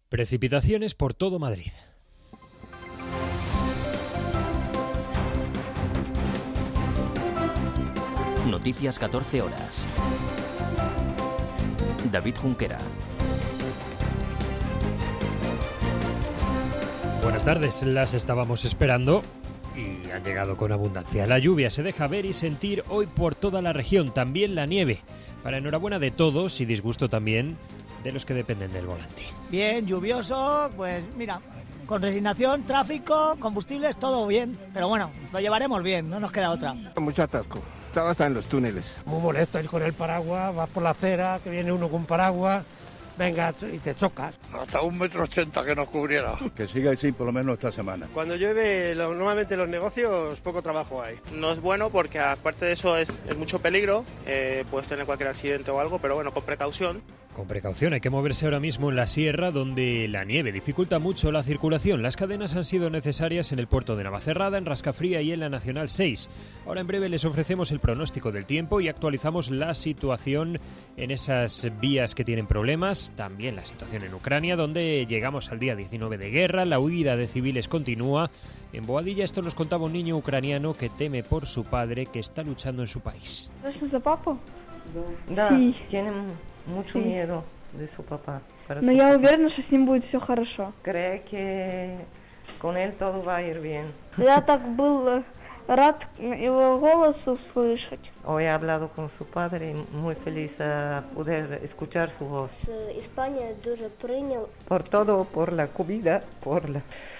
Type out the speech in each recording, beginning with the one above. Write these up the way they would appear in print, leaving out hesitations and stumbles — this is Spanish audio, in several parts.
Precipitaciones por todo Madrid. Noticias 14 horas. David Junquera. Buenas tardes, las estábamos esperando y han llegado con abundancia. La lluvia se deja ver y sentir hoy por toda la región, también la nieve. Para enhorabuena de todos y disgusto también de los que dependen del volante. Bien, lluvioso, pues mira, con resignación, tráfico, combustibles, todo bien. Pero bueno, lo llevaremos bien, no nos queda otra. Mucho atasco, estaba hasta en los túneles. Muy molesto ir con el paraguas, vas por la acera, que viene uno con paraguas, venga y te chocas. Hasta 1,80 m que nos cubriera. Que siga así por lo menos esta semana. Cuando llueve, normalmente en los negocios poco trabajo hay. No es bueno porque aparte de eso es mucho peligro, puedes tener cualquier accidente o algo, pero bueno, con precaución. Con precaución, hay que moverse ahora mismo en la sierra donde la nieve dificulta mucho la circulación. Las cadenas han sido necesarias en el puerto de Navacerrada, en Rascafría y en la Nacional 6. Ahora en breve les ofrecemos el pronóstico del tiempo y actualizamos la situación en esas vías que tienen problemas. También la situación en Ucrania, donde llegamos al día 19 de guerra, la huida de civiles continúa. En Boadilla esto nos contaba un niño ucraniano que teme por su padre que está luchando en su país. ¿Es de papá? Да, sí. Tiene mucho miedo de su papá. Но я уверена, что с ним будет все хорошо. Cree que con él todo va a ir bien. Я так был рад его голосу слышать. Hoy he hablado con su padre y muy feliz a poder escuchar su voz. España дуже принял. Por todo, por la comida, por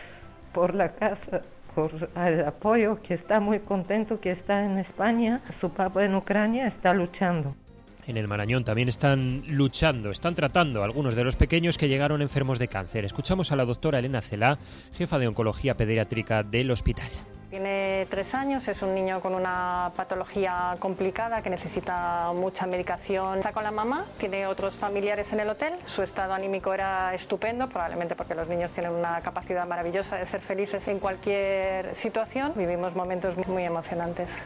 la casa, por el apoyo, que está muy contento que está en España. Su papá en Ucrania está luchando. En el Marañón también están luchando, están tratando a algunos de los pequeños que llegaron enfermos de cáncer. Escuchamos a la doctora Elena Celá, jefa de oncología pediátrica del hospital. Tiene 3 años, es un niño con una patología complicada que necesita mucha medicación. Está con la mamá, tiene otros familiares en el hotel, su estado anímico era estupendo, probablemente porque los niños tienen una capacidad maravillosa de ser felices en cualquier situación. Vivimos momentos muy emocionantes.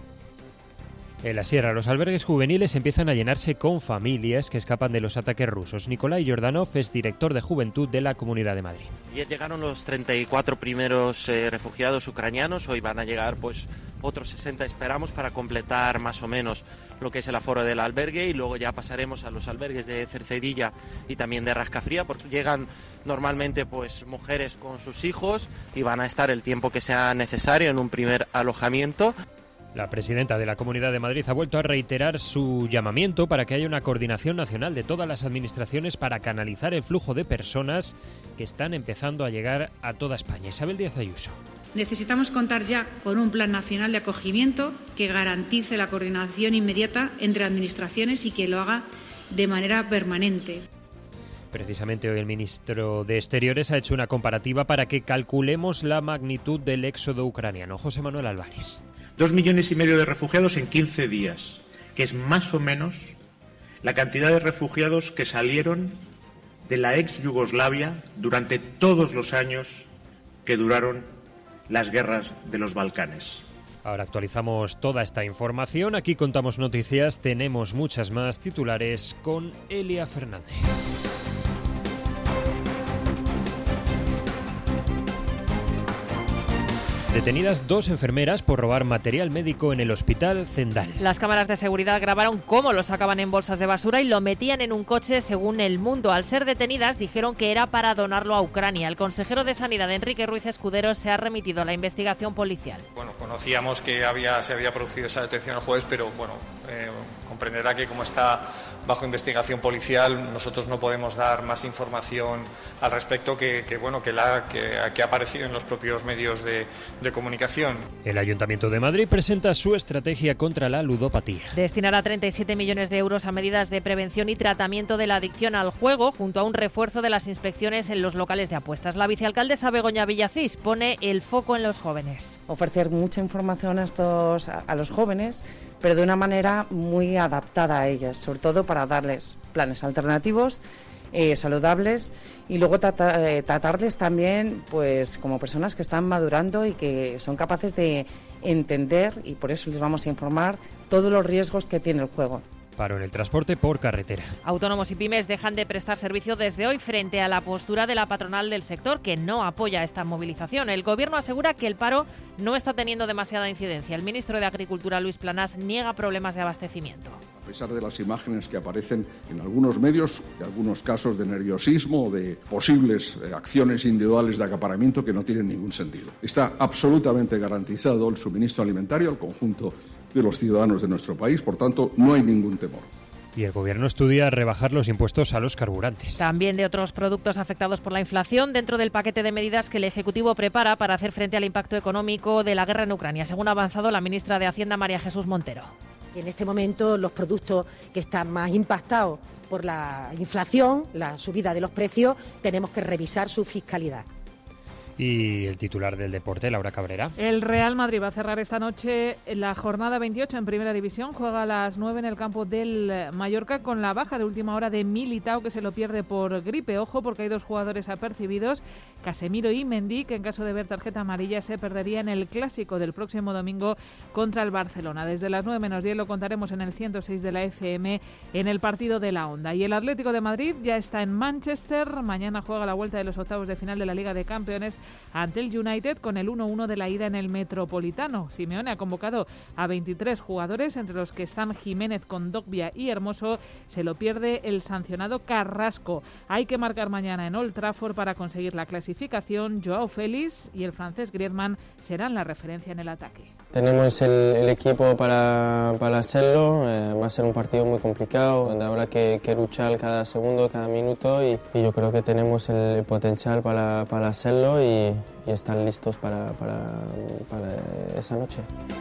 En la sierra, los albergues juveniles empiezan a llenarse con familias que escapan de los ataques rusos. Nikolai Yordanov es director de Juventud de la Comunidad de Madrid. Ayer llegaron los 34 primeros refugiados ucranianos, hoy van a llegar pues otros 60 esperamos para completar más o menos lo que es el aforo del albergue y luego ya pasaremos a los albergues de Cercedilla y también de Rascafría porque llegan normalmente pues mujeres con sus hijos y van a estar el tiempo que sea necesario en un primer alojamiento. La presidenta de la Comunidad de Madrid ha vuelto a reiterar su llamamiento para que haya una coordinación nacional de todas las administraciones para canalizar el flujo de personas que están empezando a llegar a toda España. Isabel Díaz Ayuso. Necesitamos contar ya con un plan nacional de acogimiento que garantice la coordinación inmediata entre administraciones y que lo haga de manera permanente. Precisamente hoy el ministro de Exteriores ha hecho una comparativa para que calculemos la magnitud del éxodo ucraniano. José Manuel Álvarez. 2,5 millones de refugiados en 15 días, que es más o menos la cantidad de refugiados que salieron de la ex Yugoslavia durante todos los años que duraron las guerras de los Balcanes. Ahora actualizamos toda esta información, aquí contamos noticias, tenemos muchas más titulares con Elia Fernández. Detenidas 2 enfermeras por robar material médico en el hospital Zendal. Las cámaras de seguridad grabaron cómo lo sacaban en bolsas de basura y lo metían en un coche, según El Mundo. Al ser detenidas, dijeron que era para donarlo a Ucrania. El consejero de Sanidad, Enrique Ruiz Escudero, se ha remitido a la investigación policial. Bueno, conocíamos que se había producido esa detención el jueves, pero bueno, comprenderá que como está bajo investigación policial, nosotros no podemos dar más información al respecto que ha aparecido en los propios medios de comunicación. El Ayuntamiento de Madrid presenta su estrategia contra la ludopatía. Destinará 37 millones de euros a medidas de prevención y tratamiento de la adicción al juego, junto a un refuerzo de las inspecciones en los locales de apuestas. La vicealcaldesa Begoña Villacís pone el foco en los jóvenes. Ofrecer mucha información a los jóvenes, pero de una manera muy adaptada a ellas, sobre todo para darles planes alternativos, saludables, y luego tratarles también pues como personas que están madurando y que son capaces de entender, y por eso les vamos a informar, todos los riesgos que tiene el juego. Paro en el transporte por carretera. Autónomos y pymes dejan de prestar servicio desde hoy frente a la postura de la patronal del sector, que no apoya esta movilización. El Gobierno asegura que el paro no está teniendo demasiada incidencia. El ministro de Agricultura, Luis Planas, niega problemas de abastecimiento. A pesar de las imágenes que aparecen en algunos medios, de algunos casos de nerviosismo o de posibles acciones individuales de acaparamiento que no tienen ningún sentido. Está absolutamente garantizado el suministro alimentario al conjunto de los ciudadanos de nuestro país, por tanto, no hay ningún temor. Y el Gobierno estudia rebajar los impuestos a los carburantes. También de otros productos afectados por la inflación dentro del paquete de medidas que el Ejecutivo prepara para hacer frente al impacto económico de la guerra en Ucrania, según ha avanzado la ministra de Hacienda, María Jesús Montero. En este momento los productos que están más impactados por la inflación, la subida de los precios, tenemos que revisar su fiscalidad. Y el titular del deporte, Laura Cabrera. El Real Madrid va a cerrar esta noche la jornada 28 en Primera División. Juega a las 9 en el campo del Mallorca con la baja de última hora de Militao, que se lo pierde por gripe. Ojo, porque hay dos jugadores apercibidos, Casemiro y Mendy, que en caso de ver tarjeta amarilla se perdería en el clásico del próximo domingo contra el Barcelona. Desde las 9 menos 10 lo contaremos en el 106 de la FM en el partido de la Onda. Y el Atlético de Madrid ya está en Manchester. Mañana juega la vuelta de los octavos de final de la Liga de Campeones ante el United con el 1-1 de la ida en el Metropolitano. Simeone ha convocado a 23 jugadores, entre los que están Jiménez, Kondogbia y Hermoso. Se lo pierde el sancionado Carrasco. Hay que marcar mañana en Old Trafford para conseguir la clasificación. Joao Félix y el francés Griezmann serán la referencia en el ataque. Tenemos el equipo para hacerlo. Va a ser un partido muy complicado, donde habrá que luchar cada segundo, cada minuto, y yo creo que tenemos el potencial para hacerlo y están listos para esa noche.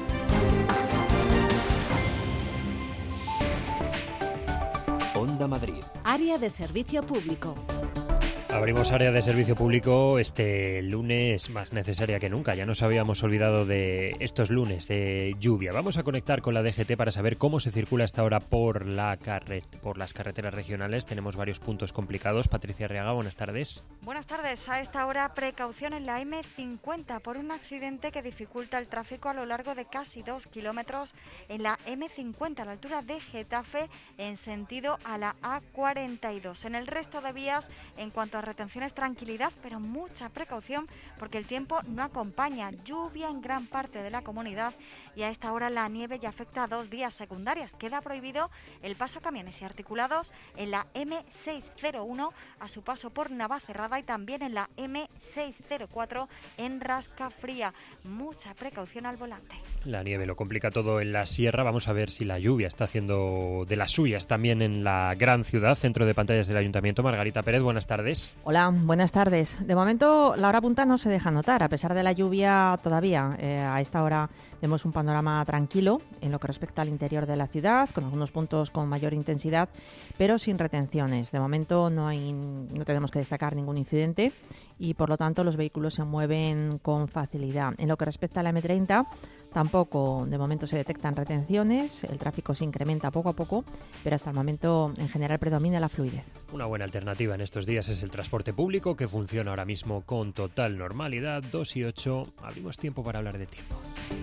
Onda Madrid. Área de servicio público. Abrimos área de servicio público este lunes, más necesaria que nunca. Ya nos habíamos olvidado de estos lunes de lluvia. Vamos a conectar con la DGT para saber cómo se circula hasta ahora por las carreteras regionales. Tenemos varios puntos complicados. Patricia Arriaga, buenas tardes. Buenas tardes. A esta hora, precaución en la M50 por un accidente que dificulta el tráfico a lo largo de casi 2 kilómetros en la M50 a la altura de Getafe en sentido a la A42. En el resto de vías, en cuanto a retenciones, tranquilidad, pero mucha precaución porque el tiempo no acompaña. Lluvia en gran parte de la comunidad y a esta hora la nieve ya afecta a 2 vías secundarias. Queda prohibido el paso a camiones y articulados en la M601 a su paso por Navacerrada y también en la M604 en Rascafría. Mucha precaución al volante. La nieve lo complica todo en la sierra. Vamos a ver si la lluvia está haciendo de las suyas también en la gran ciudad. Centro de pantallas del Ayuntamiento, Margarita Pérez, buenas tardes. Hola, buenas tardes. De momento la hora punta no se deja notar, a pesar de la lluvia todavía. A esta hora vemos un panorama tranquilo en lo que respecta al interior de la ciudad, con algunos puntos con mayor intensidad, pero sin retenciones. De momento no tenemos que destacar ningún incidente y por lo tanto los vehículos se mueven con facilidad. En lo que respecta a la M30, tampoco de momento se detectan retenciones, el tráfico se incrementa poco a poco, pero hasta el momento en general predomina la fluidez. Una buena alternativa en estos días es el transporte público, que funciona ahora mismo con total normalidad. 2:08, abrimos tiempo para hablar de tiempo.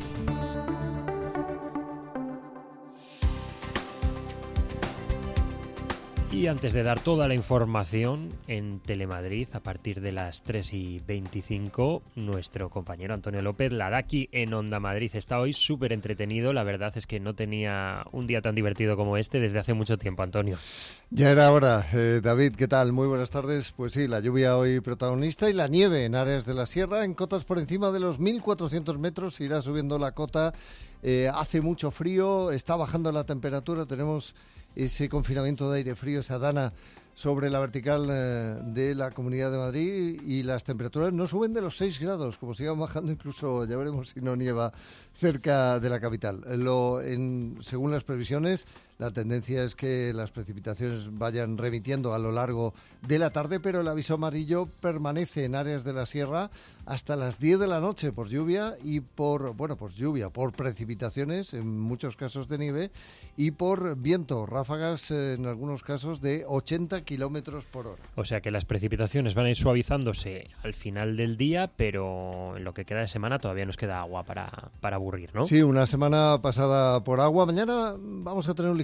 Y antes de dar toda la información en Telemadrid, a partir de las 3:25, nuestro compañero Antonio López Ladaki en Onda Madrid está hoy súper entretenido. La verdad es que no tenía un día tan divertido como este desde hace mucho tiempo, Antonio. Ya era hora. David, ¿qué tal? Muy buenas tardes. Pues sí, la lluvia hoy protagonista y la nieve en áreas de la sierra, en cotas por encima de los 1.400 metros, irá subiendo la cota. Hace mucho frío, está bajando la temperatura, tenemos ese confinamiento de aire frío, esa dana sobre la vertical de la Comunidad de Madrid, y las temperaturas no suben de los 6 grados, como sigan bajando, incluso ya veremos si no nieva cerca de la capital. Según las previsiones, la tendencia es que las precipitaciones vayan remitiendo a lo largo de la tarde, pero el aviso amarillo permanece en áreas de la sierra hasta las 10 de la noche por lluvia y por precipitaciones, en muchos casos de nieve, y por viento, ráfagas en algunos casos de 80 kilómetros por hora. O sea que las precipitaciones van a ir suavizándose al final del día, pero en lo que queda de semana todavía nos queda agua para aburrir, ¿no? Sí, una semana pasada por agua. Mañana vamos a tener un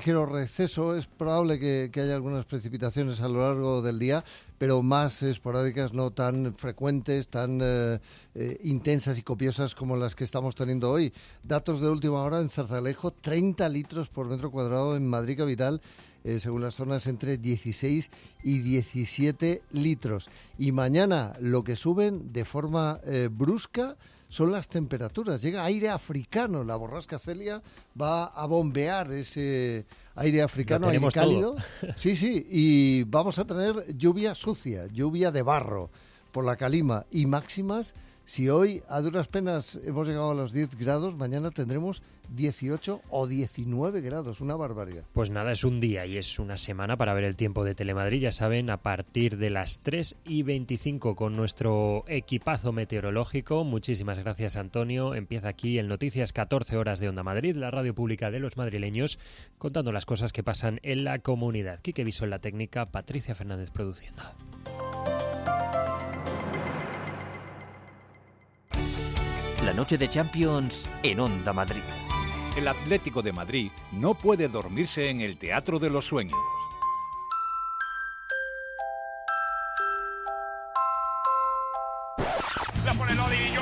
ligero receso. Es probable que haya algunas precipitaciones a lo largo del día, pero más esporádicas, no tan frecuentes, tan intensas y copiosas como las que estamos teniendo hoy. Datos de última hora en Zarzalejo, 30 litros por metro cuadrado en Madrid capital, según las zonas entre 16 y 17 litros. Y mañana lo que suben de forma brusca son las temperaturas. Llega aire africano, la borrasca Celia va a bombear ese aire africano, aire cálido. Sí, y vamos a tener lluvia sucia, lluvia de barro por la calima y máximas. Si hoy a duras penas hemos llegado a los 10 grados, mañana tendremos 18 o 19 grados, una barbaridad. Pues nada, es un día y es una semana para ver el tiempo de Telemadrid, ya saben, a partir de las 3:25 con nuestro equipazo meteorológico. Muchísimas gracias, Antonio. Empieza aquí el Noticias 14 horas de Onda Madrid, la radio pública de los madrileños, contando las cosas que pasan en la comunidad. Quique Viso en la técnica, Patricia Fernández produciendo. La noche de Champions en Onda Madrid. El Atlético de Madrid no puede dormirse en el Teatro de los Sueños. La pone Lodi.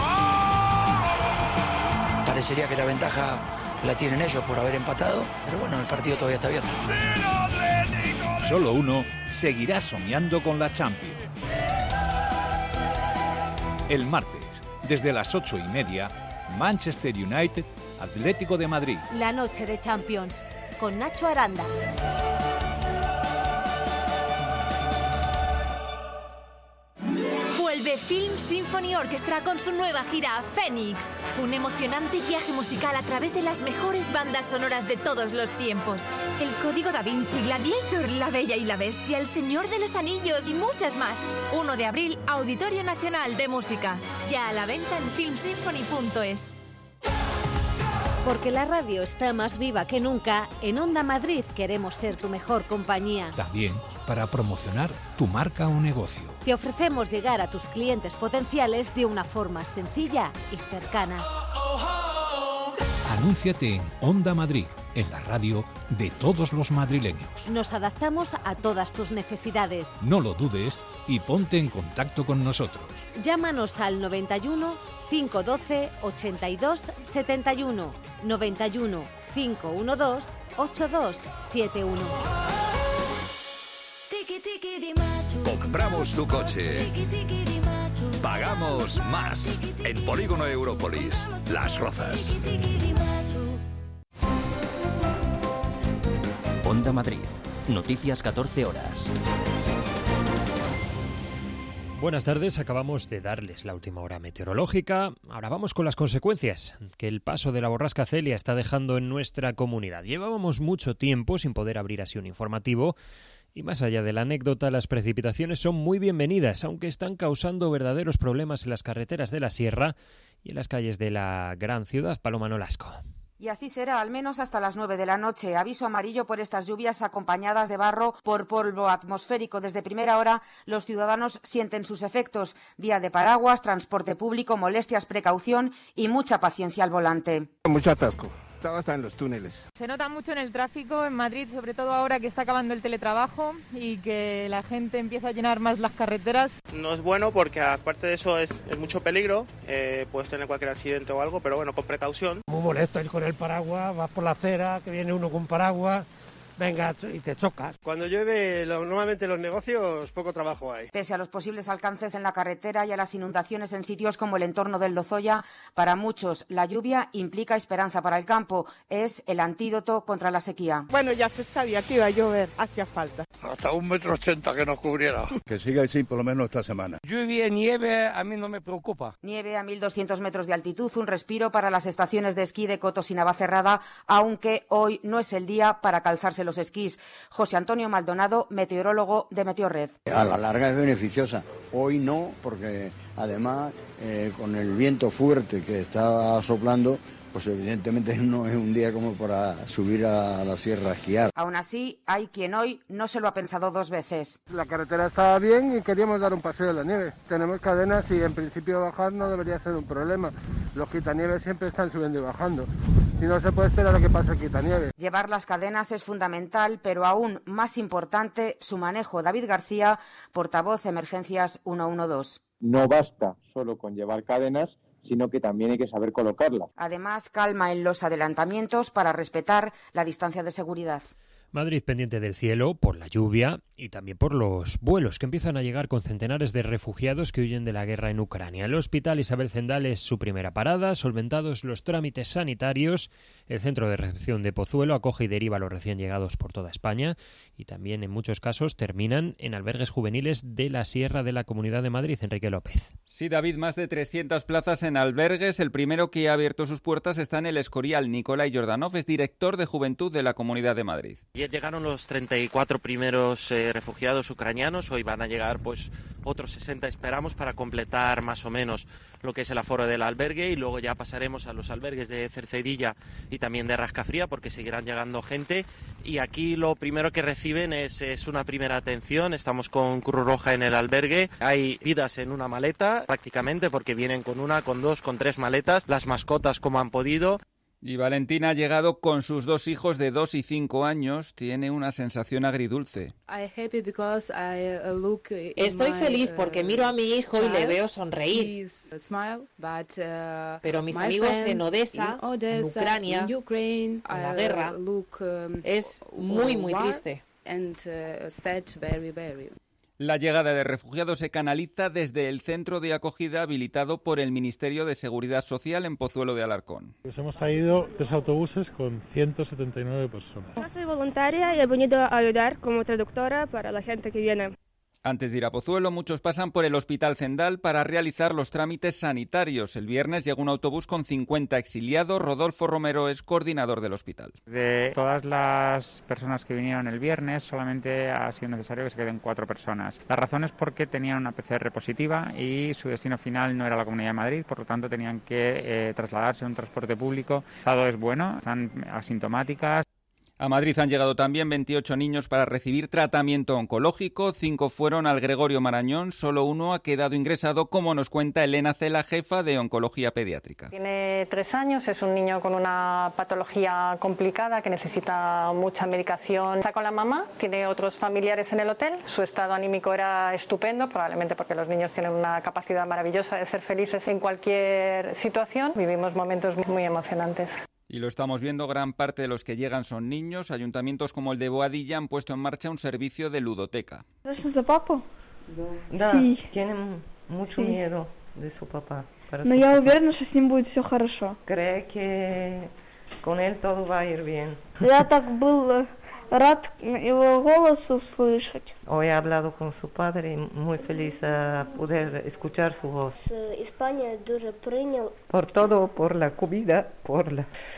Parecería que la ventaja la tienen ellos por haber empatado, pero bueno, el partido todavía está abierto. Solo uno seguirá soñando con la Champions. El martes, desde las 8:30, Manchester United, Atlético de Madrid. La noche de Champions, con Nacho Aranda. Vuelve Film Symphony Orchestra con su nueva gira Phoenix. Un emocionante viaje musical a través de las mejores bandas sonoras de todos los tiempos. El Código Da Vinci, Gladiator, La Bella y la Bestia, El Señor de los Anillos y muchas más. 1 de abril, Auditorio Nacional de Música. Ya a la venta en filmsymphony.es. Porque la radio está más viva que nunca, en Onda Madrid queremos ser tu mejor compañía. También para promocionar tu marca o negocio. Te ofrecemos llegar a tus clientes potenciales de una forma sencilla y cercana. Anúnciate en Onda Madrid, en la radio de todos los madrileños. Nos adaptamos a todas tus necesidades. No lo dudes y ponte en contacto con nosotros. Llámanos al 91 512 82 71, 91 512 8271. Compramos tu coche. Pagamos más. En Polígono Europolis, Las Rozas. Onda Madrid. Noticias 14 horas. Buenas tardes, acabamos de darles la última hora meteorológica. Ahora vamos con las consecuencias que el paso de la borrasca Celia está dejando en nuestra comunidad. Llevábamos mucho tiempo sin poder abrir así un informativo y más allá de la anécdota, las precipitaciones son muy bienvenidas, aunque están causando verdaderos problemas en las carreteras de la sierra y en las calles de la gran ciudad. Paloma Nolasco. Y así será, al menos hasta las 9 de la noche. Aviso amarillo por estas lluvias acompañadas de barro por polvo atmosférico. Desde primera hora los ciudadanos sienten sus efectos. Día de paraguas, transporte público, molestias, precaución y mucha paciencia al volante. Mucho atasco. Estaba hasta en los túneles. Se nota mucho en el tráfico en Madrid, sobre todo ahora que está acabando el teletrabajo y que la gente empieza a llenar más las carreteras. No es bueno porque aparte de eso es mucho peligro, puedes tener cualquier accidente o algo, pero bueno, con precaución. Muy molesto ir con el paraguas, vas por la acera, que viene uno con paraguas, venga y te chocas. Cuando llueve, normalmente en los negocios poco trabajo hay. Pese a los posibles alcances en la carretera y a las inundaciones en sitios como el entorno del Lozoya, para muchos la lluvia implica esperanza para el campo. Es el antídoto contra la sequía. Bueno, ya se sabía que iba a llover, hacía falta. Hasta 1,80 m que nos cubriera. Que siga así por lo menos esta semana. Lluvia, nieve, a mí no me preocupa. Nieve a 1.200 metros de altitud, un respiro para las estaciones de esquí de Cotos y Navacerrada, aunque hoy no es el día para calzarse los esquís. José Antonio Maldonado, meteorólogo de Meteorred. A la larga es beneficiosa. Hoy no, porque además con el viento fuerte que está soplando, pues evidentemente no es un día como para subir a la sierra a esquiar. Aún así, hay quien hoy no se lo ha pensado dos veces. La carretera estaba bien y queríamos dar un paseo en la nieve. Tenemos cadenas y en principio bajar no debería ser un problema. Los quitanieves siempre están subiendo y bajando. Si no se puede esperar a que pase quitanieve. Llevar las cadenas es fundamental, pero aún más importante su manejo. David García, portavoz Emergencias 112. No basta solo con llevar cadenas, sino que también hay que saber colocarlas. Además, calma en los adelantamientos para respetar la distancia de seguridad. Madrid pendiente del cielo por la lluvia y también por los vuelos que empiezan a llegar con centenares de refugiados que huyen de la guerra en Ucrania. El Hospital Isabel Zendal es su primera parada, solventados los trámites sanitarios. El centro de recepción de Pozuelo acoge y deriva a los recién llegados por toda España y también en muchos casos terminan en albergues juveniles de la Sierra de la Comunidad de Madrid. Enrique López. Sí, David, más de 300 plazas en albergues. El primero que ha abierto sus puertas está en el Escorial. Nikolai Jordanov es director de Juventud de la Comunidad de Madrid. Ayer llegaron los 34 primeros refugiados ucranianos, hoy van a llegar pues otros 60 esperamos para completar más o menos lo que es el aforo del albergue y luego ya pasaremos a los albergues de Cercedilla y también de Rascafría porque seguirán llegando gente y aquí lo primero que reciben es una primera atención. Estamos con Cruz Roja en el albergue, hay vidas en una maleta prácticamente porque vienen con una, con dos, con tres maletas, las mascotas como han podido. Y Valentina ha llegado con sus dos hijos de 2 y 5 años. Tiene una sensación agridulce. Estoy feliz porque miro a mi hijo y le veo sonreír. Pero mis amigos en Odessa, en Ucrania, en la guerra, es muy, muy triste. La llegada de refugiados se canaliza desde el centro de acogida habilitado por el Ministerio de Seguridad Social en Pozuelo de Alarcón. Pues hemos traído 3 autobuses con 179 personas. Yo soy voluntaria y he venido a ayudar como traductora para la gente que viene. Antes de ir a Pozuelo, muchos pasan por el Hospital Zendal para realizar los trámites sanitarios. El viernes llega un autobús con 50 exiliados. Rodolfo Romero es coordinador del hospital. De todas las personas que vinieron el viernes, solamente ha sido necesario que se queden 4 personas. La razón es porque tenían una PCR positiva y su destino final no era la Comunidad de Madrid, por lo tanto tenían que trasladarse en un transporte público. El estado es bueno, están asintomáticas. A Madrid han llegado también 28 niños para recibir tratamiento oncológico. 5 fueron al Gregorio Marañón. Solo uno ha quedado ingresado, como nos cuenta Elena Cela, jefa de Oncología Pediátrica. Tiene 3 años, es un niño con una patología complicada que necesita mucha medicación. Está con la mamá, tiene otros familiares en el hotel. Su estado anímico era estupendo, probablemente porque los niños tienen una capacidad maravillosa de ser felices en cualquier situación. Vivimos momentos muy emocionantes. Y lo estamos viendo, gran parte de los que llegan son niños. Ayuntamientos como el de Boadilla han puesto en marcha un servicio de ludoteca. ¿Es de papá? Да, sí. Tiene mucho miedo de su papá. Но я уверена, что с ним будет все хорошо. Cree que con él todo va a ir bien. Я так был рад его голосу слышать. Hoy he hablado con su padre y muy feliz a poder escuchar su voz. España дуже принял. Por todo, por la comida, por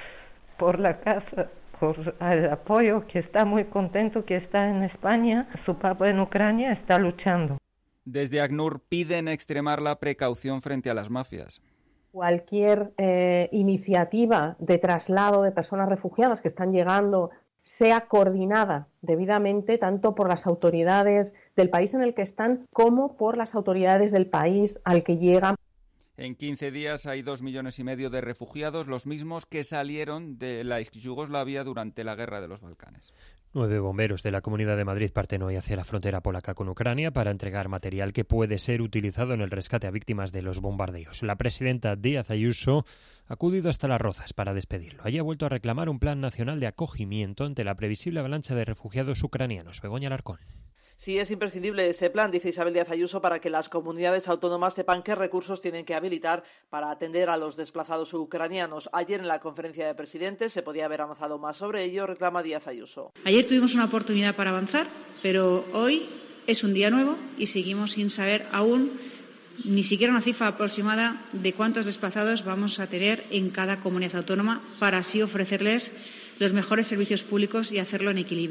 la casa, por el apoyo, que está muy contento que está en España. Su papá en Ucrania está luchando. Desde ACNUR piden extremar la precaución frente a las mafias. Cualquier iniciativa de traslado de personas refugiadas que están llegando sea coordinada debidamente tanto por las autoridades del país en el que están como por las autoridades del país al que llegan. En 15 días hay 2,5 millones de refugiados, los mismos que salieron de la ex Yugoslavia durante la Guerra de los Balcanes. 9 bomberos de la Comunidad de Madrid parten hoy hacia la frontera polaca con Ucrania para entregar material que puede ser utilizado en el rescate a víctimas de los bombardeos. La presidenta Díaz Ayuso ha acudido hasta Las Rozas para despedirlo. Allí ha vuelto a reclamar un plan nacional de acogimiento ante la previsible avalancha de refugiados ucranianos. Begoña Alarcón. Sí, es imprescindible ese plan, dice Isabel Díaz Ayuso, para que las comunidades autónomas sepan qué recursos tienen que habilitar para atender a los desplazados ucranianos. Ayer en la conferencia de presidentes se podía haber avanzado más sobre ello, reclama Díaz Ayuso. Ayer tuvimos una oportunidad para avanzar, pero hoy es un día nuevo y seguimos sin saber aún ni siquiera una cifra aproximada de cuántos desplazados vamos a tener en cada comunidad autónoma para así ofrecerles los mejores servicios públicos y hacerlo en equilibrio.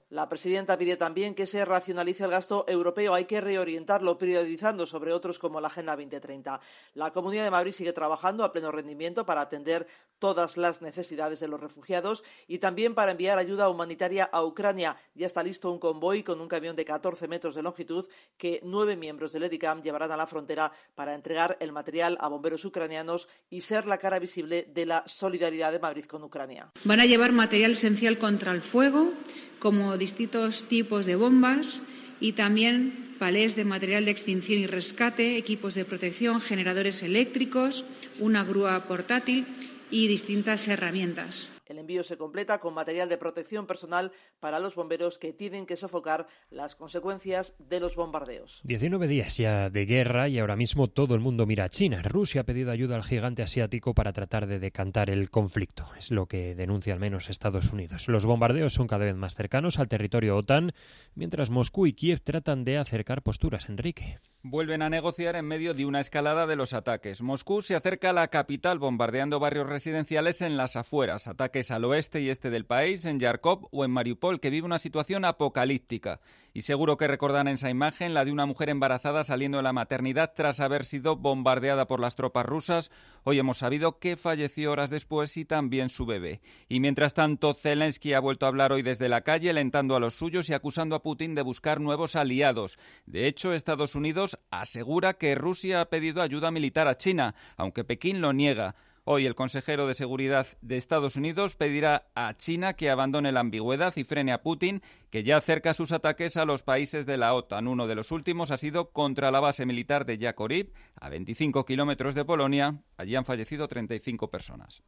La presidenta pide también que se racionalice el gasto europeo. Hay que reorientarlo, priorizando sobre otros como la Agenda 2030. La Comunidad de Madrid sigue trabajando a pleno rendimiento para atender todas las necesidades de los refugiados y también para enviar ayuda humanitaria a Ucrania. Ya está listo un convoy con un camión de 14 metros de longitud que 9 miembros del EDICAM llevarán a la frontera para entregar el material a bomberos ucranianos y ser la cara visible de la solidaridad de Madrid con Ucrania. Van a llevar material esencial contra el fuego, como distintos tipos de bombas y también palés de material de extinción y rescate, equipos de protección, generadores eléctricos, una grúa portátil y distintas herramientas. El envío se completa con material de protección personal para los bomberos que tienen que sofocar las consecuencias de los bombardeos. 19 días ya de guerra y ahora mismo todo el mundo mira a China. Rusia ha pedido ayuda al gigante asiático para tratar de decantar el conflicto. Es lo que denuncia al menos Estados Unidos. Los bombardeos son cada vez más cercanos al territorio OTAN, mientras Moscú y Kiev tratan de acercar posturas. Enrique. Vuelven a negociar en medio de una escalada de los ataques. Moscú se acerca a la capital bombardeando barrios residenciales en las afueras. Ataques al oeste y este del país, en Yarkov o en Mariupol, que vive una situación apocalíptica. Y seguro que recordan esa imagen, la de una mujer embarazada saliendo de la maternidad tras haber sido bombardeada por las tropas rusas. Hoy hemos sabido que falleció horas después y también su bebé. Y mientras tanto, Zelensky ha vuelto a hablar hoy desde la calle, alentando a los suyos y acusando a Putin de buscar nuevos aliados. De hecho, Estados Unidos asegura que Rusia ha pedido ayuda militar a China, aunque Pekín lo niega. Hoy el consejero de Seguridad de Estados Unidos pedirá a China que abandone la ambigüedad y frene a Putin, que ya acerca sus ataques a los países de la OTAN. Uno de los últimos ha sido contra la base militar de Yákovlev, a 25 kilómetros de Polonia. Allí han fallecido 35 personas.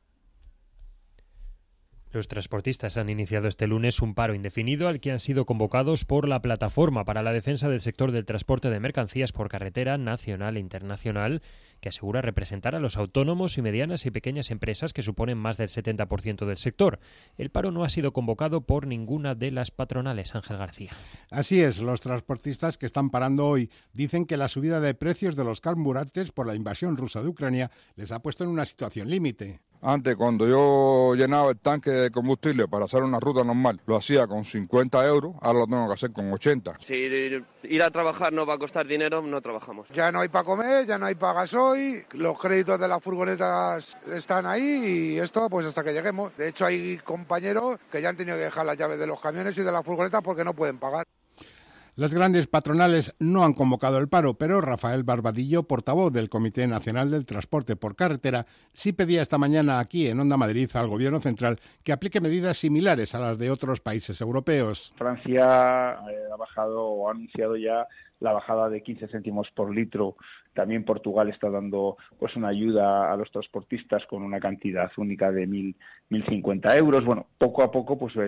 Los transportistas han iniciado este lunes un paro indefinido al que han sido convocados por la Plataforma para la Defensa del Sector del Transporte de Mercancías por Carretera Nacional e Internacional, que asegura representar a los autónomos y medianas y pequeñas empresas que suponen más del 70% del sector. El paro no ha sido convocado por ninguna de las patronales. Ángel García. Así es, los transportistas que están parando hoy dicen que la subida de precios de los carburantes por la invasión rusa de Ucrania les ha puesto en una situación límite. Antes, cuando yo llenaba el tanque de combustible para hacer una ruta normal, lo hacía con 50 euros, ahora lo tengo que hacer con 80. Si ir a trabajar no va a costar dinero, no trabajamos. Ya no hay para comer, ya no hay para gasoil, los créditos de las furgonetas están ahí y esto pues hasta que lleguemos. De hecho, hay compañeros que ya han tenido que dejar las llaves de los camiones y de las furgonetas porque no pueden pagar. Las grandes patronales no han convocado el paro, pero Rafael Barbadillo, portavoz del Comité Nacional del Transporte por Carretera, sí pedía esta mañana aquí en Onda Madrid al Gobierno central que aplique medidas similares a las de otros países europeos. Francia ha bajado o ha anunciado ya la bajada de 15 céntimos por litro. También Portugal está dando pues una ayuda a los transportistas con una cantidad única de 1.050 euros. Bueno, poco a poco pues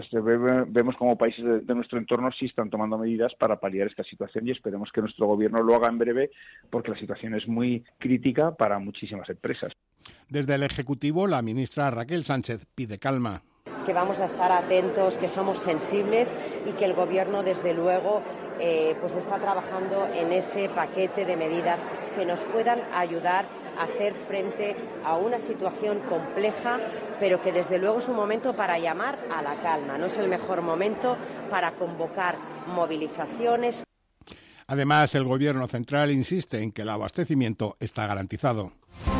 vemos como países de nuestro entorno sí están tomando medidas para paliar esta situación y esperemos que nuestro gobierno lo haga en breve porque la situación es muy crítica para muchísimas empresas. Desde el Ejecutivo, la ministra Raquel Sánchez pide calma. Que vamos a estar atentos, que somos sensibles y que el Gobierno, desde luego, pues está trabajando en ese paquete de medidas que nos puedan ayudar a hacer frente a una situación compleja, pero que desde luego es un momento para llamar a la calma. No es el mejor momento para convocar movilizaciones. Además, el Gobierno central insiste en que el abastecimiento está garantizado.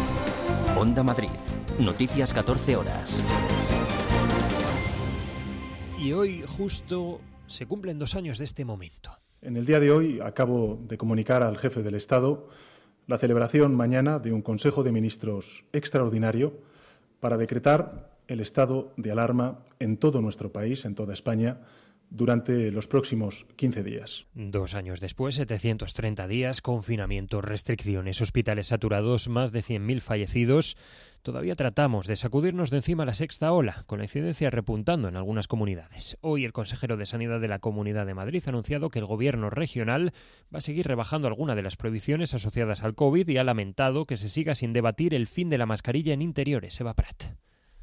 Onda Madrid. Noticias 14 horas. Y hoy justo se cumplen 2 años de este momento. En el día de hoy acabo de comunicar al jefe del Estado la celebración mañana de un Consejo de Ministros extraordinario para decretar el estado de alarma en todo nuestro país, en toda España, durante los próximos 15 días. 2 años después, 730 días, confinamiento, restricciones, hospitales saturados, más de 100.000 fallecidos. Todavía tratamos de sacudirnos de encima la sexta ola, con la incidencia repuntando en algunas comunidades. Hoy el consejero de Sanidad de la Comunidad de Madrid ha anunciado que el gobierno regional va a seguir rebajando alguna de las prohibiciones asociadas al COVID y ha lamentado que se siga sin debatir el fin de la mascarilla en interiores. Eva Prat.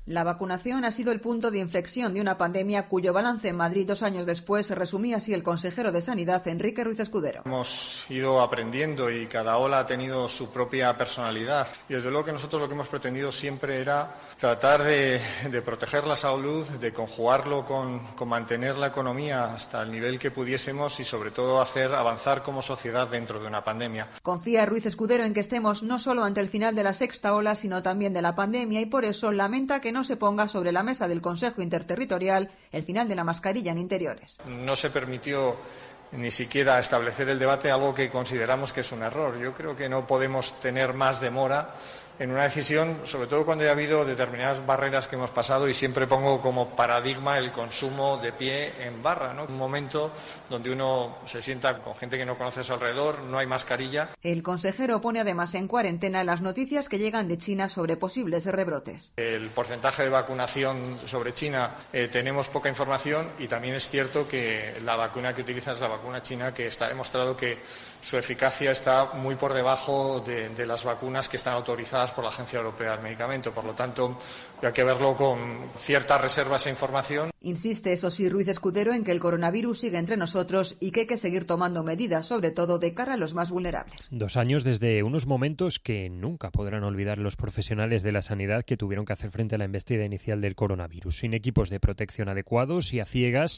La vacunación ha sido el punto de inflexión de una pandemia cuyo balance en Madrid 2 años después resumía así el consejero de Sanidad, Enrique Ruiz Escudero. Hemos ido aprendiendo y cada ola ha tenido su propia personalidad. Y desde luego que nosotros lo que hemos pretendido siempre era tratar de proteger la salud, de conjugarlo con mantener la economía hasta el nivel que pudiésemos y sobre todo hacer avanzar como sociedad dentro de una pandemia. Confía Ruiz Escudero en que estemos no solo ante el final de la sexta ola, sino también de la pandemia y por eso lamenta que no se ponga sobre la mesa del Consejo Interterritorial el final de la mascarilla en interiores. No se permitió ni siquiera establecer el debate, algo que consideramos que es un error. Yo creo que no podemos tener más demora en una decisión, sobre todo cuando ya ha habido determinadas barreras que hemos pasado y siempre pongo como paradigma el consumo de pie en barra, ¿no? Un momento donde uno se sienta con gente que no conoce a su alrededor, no hay mascarilla. El consejero pone además en cuarentena las noticias que llegan de China sobre posibles rebrotes. El porcentaje de vacunación sobre China, tenemos poca información y también es cierto que la vacuna que utiliza es la vacuna china, que está demostrado que su eficacia está muy por debajo de las vacunas que están autorizadas por la Agencia Europea del Medicamento. Por lo tanto, hay que verlo con cierta reserva esa información. Insiste, eso sí, Ruiz Escudero en que el coronavirus sigue entre nosotros y que hay que seguir tomando medidas, sobre todo de cara a los más vulnerables. 2 años desde unos momentos que nunca podrán olvidar los profesionales de la sanidad que tuvieron que hacer frente a la embestida inicial del coronavirus, sin equipos de protección adecuados y a ciegas.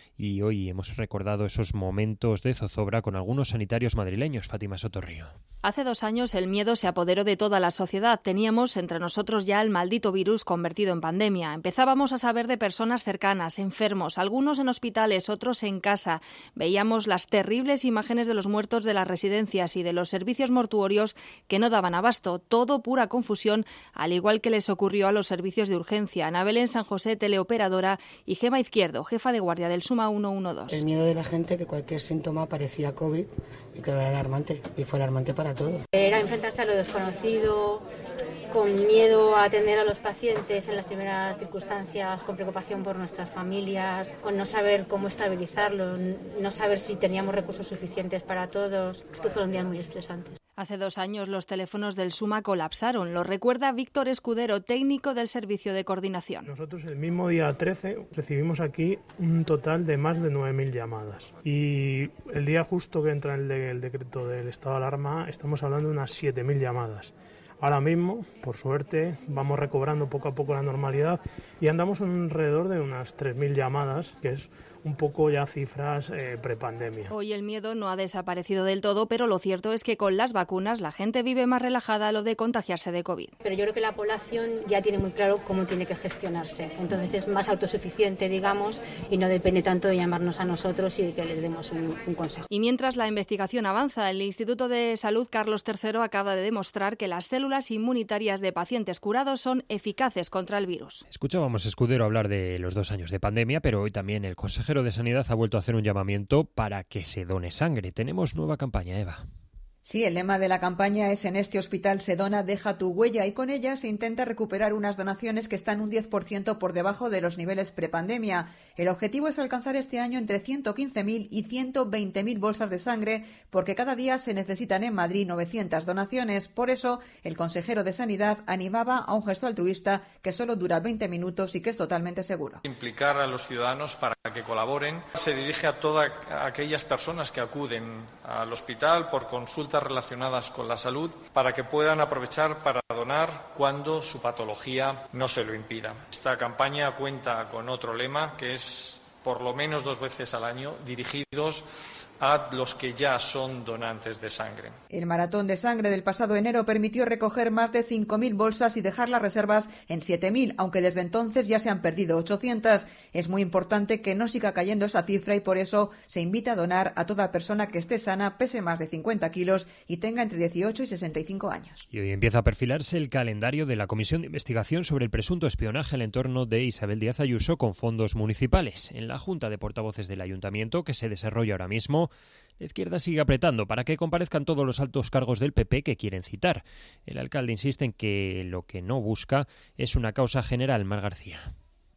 Y hoy hemos recordado esos momentos de zozobra con algunos sanitarios madrileños. Fátima Sotorrío. Hace 2 años el miedo se apoderó de toda la sociedad. Teníamos entre nosotros ya el maldito virus convertido en pandemia. Empezábamos a saber de personas cercanas, enfermos, algunos en hospitales, otros en casa. Veíamos las terribles imágenes de los muertos de las residencias y de los servicios mortuorios que no daban abasto. Todo pura confusión, al igual que les ocurrió a los servicios de urgencia. Ana Belén San José, teleoperadora, y Gema Izquierdo, jefa de guardia del Suma 112. El miedo de la gente, que cualquier síntoma parecía COVID, y que era alarmante, y fue alarmante para todos. Era enfrentarse a lo desconocido, con miedo a atender a los pacientes en las primeras circunstancias, con preocupación por nuestras familias, con no saber cómo estabilizarlo, no saber si teníamos recursos suficientes para todos. Es que fueron días muy estresantes. Hace 2 años los teléfonos del Suma colapsaron. Lo recuerda Víctor Escudero, técnico del Servicio de Coordinación. Nosotros el mismo día 13 recibimos aquí un total de más de 9.000 llamadas. Y el día justo que entra el decreto del estado de alarma estamos hablando de unas 7.000 llamadas. Ahora mismo, por suerte, vamos recobrando poco a poco la normalidad y andamos alrededor de unas 3.000 llamadas, que es un poco ya cifras prepandemia. Hoy el miedo no ha desaparecido del todo, pero lo cierto es que con las vacunas la gente vive más relajada a lo de contagiarse de COVID. Pero yo creo que la población ya tiene muy claro cómo tiene que gestionarse. Entonces es más autosuficiente, digamos, y no depende tanto de llamarnos a nosotros y de que les demos un consejo. Y mientras la investigación avanza, el Instituto de Salud Carlos III acaba de demostrar que las células inmunitarias de pacientes curados son eficaces contra el virus. Escuchábamos a Escudero hablar de los 2 años de pandemia, pero hoy también el consejero de Sanidad ha vuelto a hacer un llamamiento para que se done sangre. Tenemos nueva campaña, Eva. Sí, el lema de la campaña es "En este hospital se dona, deja tu huella", y con ella se intenta recuperar unas donaciones que están un 10% por debajo de los niveles prepandemia. El objetivo es alcanzar este año entre 115.000 y 120.000 bolsas de sangre, porque cada día se necesitan en Madrid 900 donaciones. Por eso, el consejero de Sanidad animaba a un gesto altruista que solo dura 20 minutos y que es totalmente seguro. Implicar a los ciudadanos para que colaboren. Se dirige a todas aquellas personas que acuden al hospital por consultas relacionadas con la salud, para que puedan aprovechar para donar cuando su patología no se lo impida. Esta campaña cuenta con otro lema, que es por lo menos 2 veces al año, dirigidos a los que ya son donantes de sangre. El maratón de sangre del pasado enero permitió recoger más de 5.000 bolsas y dejar las reservas en 7.000, aunque desde entonces ya se han perdido 800. Es muy importante que no siga cayendo esa cifra y por eso se invita a donar a toda persona que esté sana, pese más de 50 kilos y tenga entre 18 y 65 años. Y hoy empieza a perfilarse el calendario de la Comisión de Investigación sobre el presunto espionaje al entorno de Isabel Díaz Ayuso con fondos municipales. En la Junta de Portavoces del Ayuntamiento, que se desarrolla ahora mismo, la izquierda sigue apretando para que comparezcan todos los altos cargos del PP que quieren citar. El alcalde insiste en que lo que no busca es una causa general. Mar García.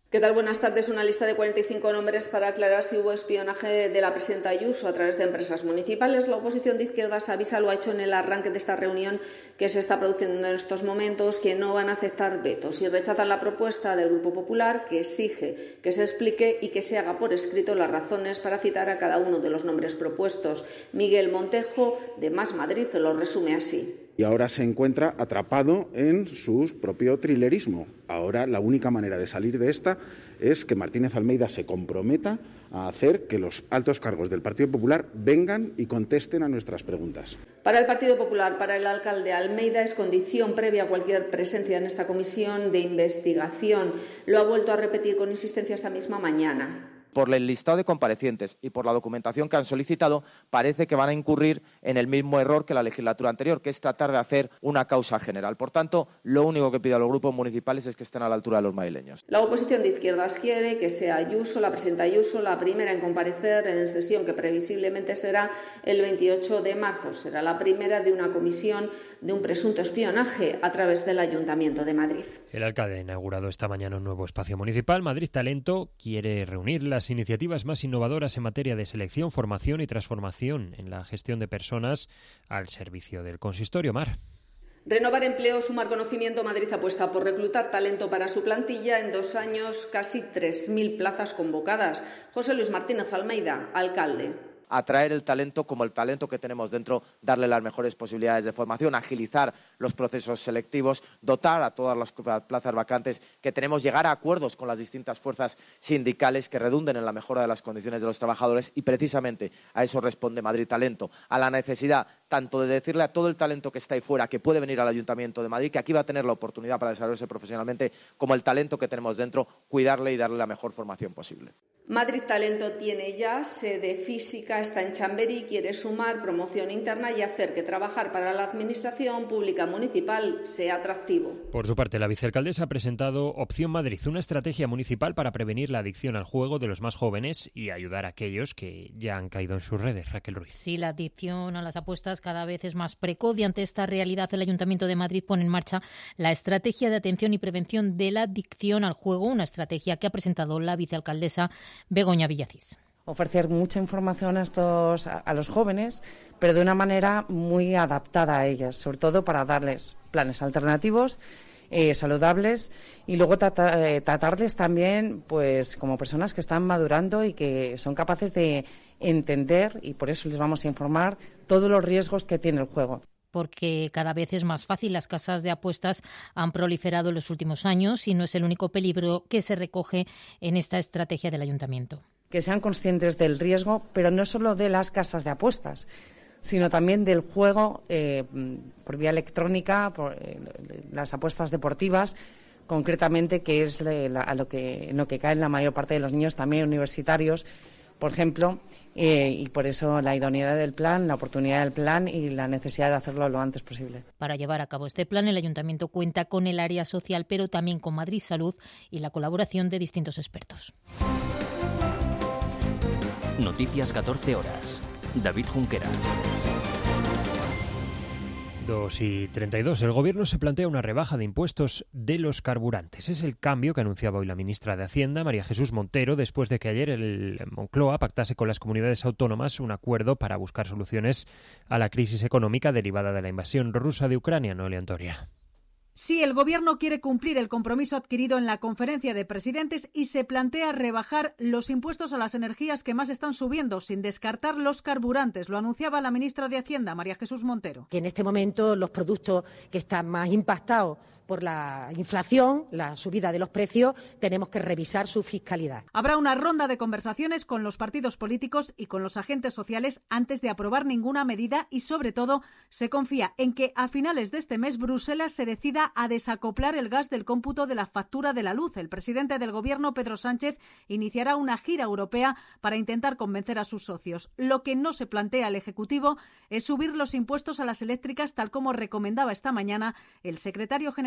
¿Qué tal? Buenas tardes. Una lista de 45 nombres para aclarar si hubo espionaje de la presidenta Ayuso a través de empresas municipales. La oposición de izquierdas avisa, lo ha hecho en el arranque de esta reunión que se está produciendo en estos momentos, que no van a aceptar vetos y rechazan la propuesta del Grupo Popular, que exige que se explique y que se haga por escrito las razones para citar a cada uno de los nombres propuestos. Miguel Montejo, de Más Madrid, lo resume así. Y ahora se encuentra atrapado en su propio trilerismo. Ahora la única manera de salir de esta es que Martínez Almeida se comprometa a hacer que los altos cargos del Partido Popular vengan y contesten a nuestras preguntas. Para el Partido Popular, para el alcalde Almeida, es condición previa a cualquier presencia en esta comisión de investigación. Lo ha vuelto a repetir con insistencia esta misma mañana. Por el listado de comparecientes y por la documentación que han solicitado, parece que van a incurrir en el mismo error que la legislatura anterior, que es tratar de hacer una causa general. Por tanto, lo único que pido a los grupos municipales es que estén a la altura de los madrileños. La oposición de izquierdas quiere que sea Ayuso, la presidenta Ayuso, la primera en comparecer en sesión que previsiblemente será el 28 de marzo. Será la primera de una comisión de un presunto espionaje a través del Ayuntamiento de Madrid. El alcalde ha inaugurado esta mañana un nuevo espacio municipal. Madrid Talento quiere reunir las iniciativas más innovadoras en materia de selección, formación y transformación en la gestión de personas al servicio del consistorio. Mar. Renovar empleo, sumar conocimiento. Madrid apuesta por reclutar talento para su plantilla. En 2 años, casi 3.000 plazas convocadas. José Luis Martínez Almeida, alcalde. Atraer el talento como el talento que tenemos dentro, darle las mejores posibilidades de formación, agilizar los procesos selectivos, dotar a todas las plazas vacantes que tenemos, llegar a acuerdos con las distintas fuerzas sindicales que redunden en la mejora de las condiciones de los trabajadores y precisamente a eso responde Madrid Talento, a la necesidad tanto de decirle a todo el talento que está ahí fuera que puede venir al Ayuntamiento de Madrid, que aquí va a tener la oportunidad para desarrollarse profesionalmente, como el talento que tenemos dentro, cuidarle y darle la mejor formación posible. Madrid Talento tiene ya sede física, está en Chamberí, quiere sumar promoción interna y hacer que trabajar para la Administración Pública Municipal sea atractivo. Por su parte, la vicealcaldesa ha presentado Opción Madrid, una estrategia municipal para prevenir la adicción al juego de los más jóvenes y ayudar a aquellos que ya han caído en sus redes. Raquel Ruiz. Sí, la adicción a las apuestas cada vez es más precoz y ante esta realidad el Ayuntamiento de Madrid pone en marcha la estrategia de atención y prevención de la adicción al juego, una estrategia que ha presentado la vicealcaldesa Begoña Villacís. Ofrecer mucha información a los jóvenes, pero de una manera muy adaptada a ellas, sobre todo para darles planes alternativos, saludables y luego tratarles también pues como personas que están madurando y que son capaces de entender, y por eso les vamos a informar, todos los riesgos que tiene el juego. Porque cada vez es más fácil. Las casas de apuestas han proliferado en los últimos años y no es el único peligro que se recoge en esta estrategia del Ayuntamiento. Que sean conscientes del riesgo, pero no solo de las casas de apuestas, sino también del juego por vía electrónica, por las apuestas deportivas, concretamente, que es en lo que caen la mayor parte de los niños, también universitarios, por ejemplo, y por eso la idoneidad del plan, la oportunidad del plan y la necesidad de hacerlo lo antes posible. Para llevar a cabo este plan, el Ayuntamiento cuenta con el área social, pero también con Madrid Salud y la colaboración de distintos expertos. Noticias 14 horas. David Junquera. 2:32. El Gobierno se plantea una rebaja de impuestos de los carburantes. Es el cambio que anunciaba hoy la ministra de Hacienda, María Jesús Montero, después de que ayer el Moncloa pactase con las comunidades autónomas un acuerdo para buscar soluciones a la crisis económica derivada de la invasión rusa de Ucrania. Noelia Antoria. Sí, el Gobierno quiere cumplir el compromiso adquirido en la conferencia de presidentes y se plantea rebajar los impuestos a las energías que más están subiendo, sin descartar los carburantes. Lo anunciaba la ministra de Hacienda, María Jesús Montero. Que en este momento los productos que están más impactados por la inflación, la subida de los precios, tenemos que revisar su fiscalidad. Habrá una ronda de conversaciones con los partidos políticos y con los agentes sociales antes de aprobar ninguna medida y, sobre todo, se confía en que a finales de este mes Bruselas se decida a desacoplar el gas del cómputo de la factura de la luz. El presidente del Gobierno, Pedro Sánchez, iniciará una gira europea para intentar convencer a sus socios. Lo que no se plantea el Ejecutivo es subir los impuestos a las eléctricas, tal como recomendaba esta mañana el secretario general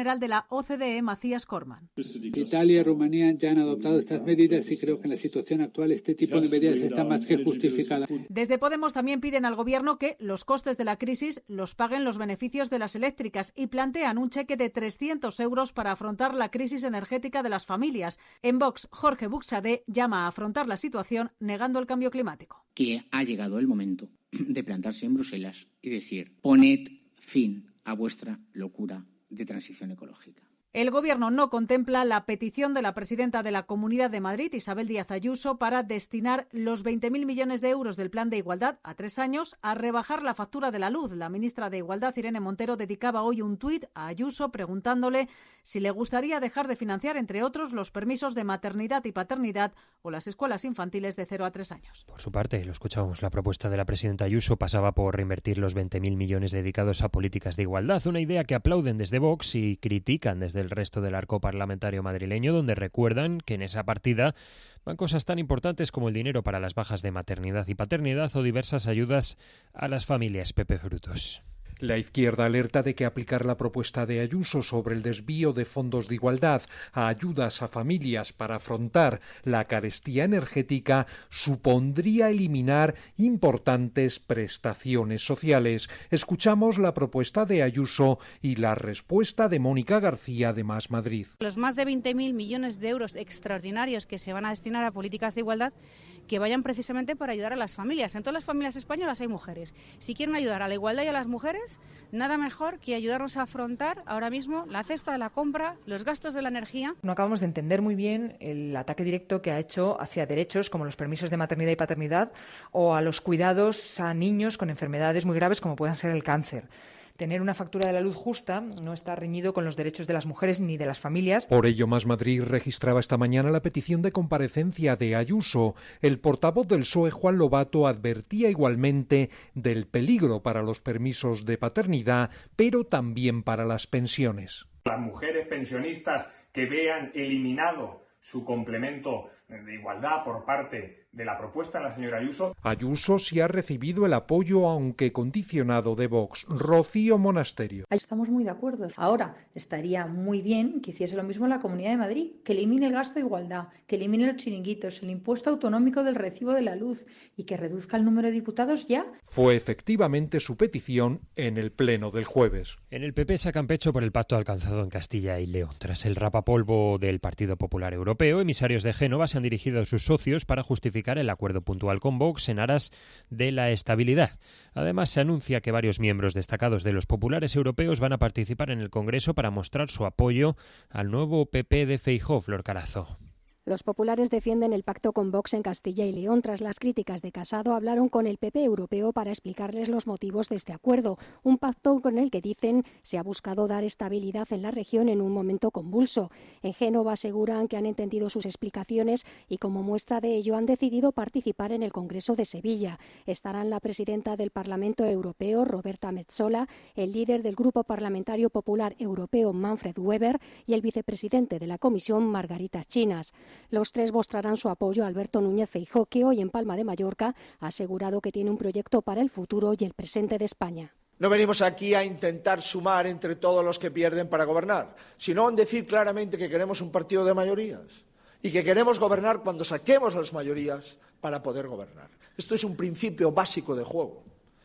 general de la OCDE, Matthias Cormann. Italia y Rumanía ya han adoptado estas medidas y creo que en la situación actual este tipo de medidas está más que justificada. Desde Podemos también piden al Gobierno que los costes de la crisis los paguen los beneficios de las eléctricas y plantean un cheque de 300 euros para afrontar la crisis energética de las familias. En Vox, Jorge Buxadé llama a afrontar la situación negando el cambio climático. Que ha llegado el momento de plantarse en Bruselas y decir: poned fin a vuestra locura de transición ecológica. El Gobierno no contempla la petición de la presidenta de la Comunidad de Madrid, Isabel Díaz Ayuso, para destinar los 20.000 millones de euros del Plan de Igualdad a 3 años a rebajar la factura de la luz. La ministra de Igualdad, Irene Montero, dedicaba hoy un tuit a Ayuso preguntándole si le gustaría dejar de financiar, entre otros, los permisos de maternidad y paternidad o las escuelas infantiles de 0 a 3 años. Por su parte, lo escuchamos, la propuesta de la presidenta Ayuso pasaba por reinvertir los 20.000 millones dedicados a políticas de igualdad, una idea que aplauden desde Vox y critican desde el resto del arco parlamentario madrileño, donde recuerdan que en esa partida van cosas tan importantes como el dinero para las bajas de maternidad y paternidad o diversas ayudas a las familias. Pepe Frutos. La izquierda alerta de que aplicar la propuesta de Ayuso sobre el desvío de fondos de igualdad a ayudas a familias para afrontar la carestía energética supondría eliminar importantes prestaciones sociales. Escuchamos la propuesta de Ayuso y la respuesta de Mónica García de Más Madrid. Los más de 20.000 millones de euros extraordinarios que se van a destinar a políticas de igualdad, que vayan precisamente para ayudar a las familias. En todas las familias españolas hay mujeres. Si quieren ayudar a la igualdad y a las mujeres, nada mejor que ayudarnos a afrontar ahora mismo la cesta de la compra, los gastos de la energía. No acabamos de entender muy bien el ataque directo que ha hecho hacia derechos como los permisos de maternidad y paternidad o a los cuidados a niños con enfermedades muy graves como puedan ser el cáncer. Tener una factura de la luz justa no está reñido con los derechos de las mujeres ni de las familias. Por ello, Más Madrid registraba esta mañana la petición de comparecencia de Ayuso. El portavoz del PSOE, Juan Lobato, advertía igualmente del peligro para los permisos de paternidad, pero también para las pensiones. Las mujeres pensionistas que vean eliminado su complemento de igualdad por parte de la propuesta de la señora Ayuso. Ayuso sí ha recibido el apoyo, aunque condicionado, de Vox. Rocío Monasterio. Estamos muy de acuerdo. Ahora, estaría muy bien que hiciese lo mismo en la Comunidad de Madrid, que elimine el gasto de igualdad, que elimine los chiringuitos, el impuesto autonómico del recibo de la luz y que reduzca el número de diputados ya. Fue efectivamente su petición en el pleno del jueves. En el PP sacan pecho por el pacto alcanzado en Castilla y León. Tras el rapapolvo del Partido Popular Europeo, emisarios de Génova se han dirigido a sus socios para justificar el acuerdo puntual con Vox en aras de la estabilidad. Además, se anuncia que varios miembros destacados de los populares europeos van a participar en el Congreso para mostrar su apoyo al nuevo PP de Feijóo. Flor Carazo. Los populares defienden el pacto con Vox en Castilla y León. Tras las críticas de Casado, hablaron con el PP europeo para explicarles los motivos de este acuerdo. Un pacto con el que, dicen, se ha buscado dar estabilidad en la región en un momento convulso. En Génova aseguran que han entendido sus explicaciones y, como muestra de ello, han decidido participar en el Congreso de Sevilla. Estarán la presidenta del Parlamento Europeo, Roberta Metsola, el líder del Grupo Parlamentario Popular Europeo, Manfred Weber, y el vicepresidente de la Comisión, Margarita Chinas. Los tres mostrarán su apoyo a Alberto Núñez Feijóo, que hoy en Palma de Mallorca ha asegurado que tiene un proyecto para el futuro y el presente de España. No venimos aquí a intentar sumar entre todos los que pierden para gobernar, sino a decir claramente que queremos un partido de mayorías y que queremos gobernar cuando saquemos las mayorías para poder gobernar. Esto es un principio básico de juego.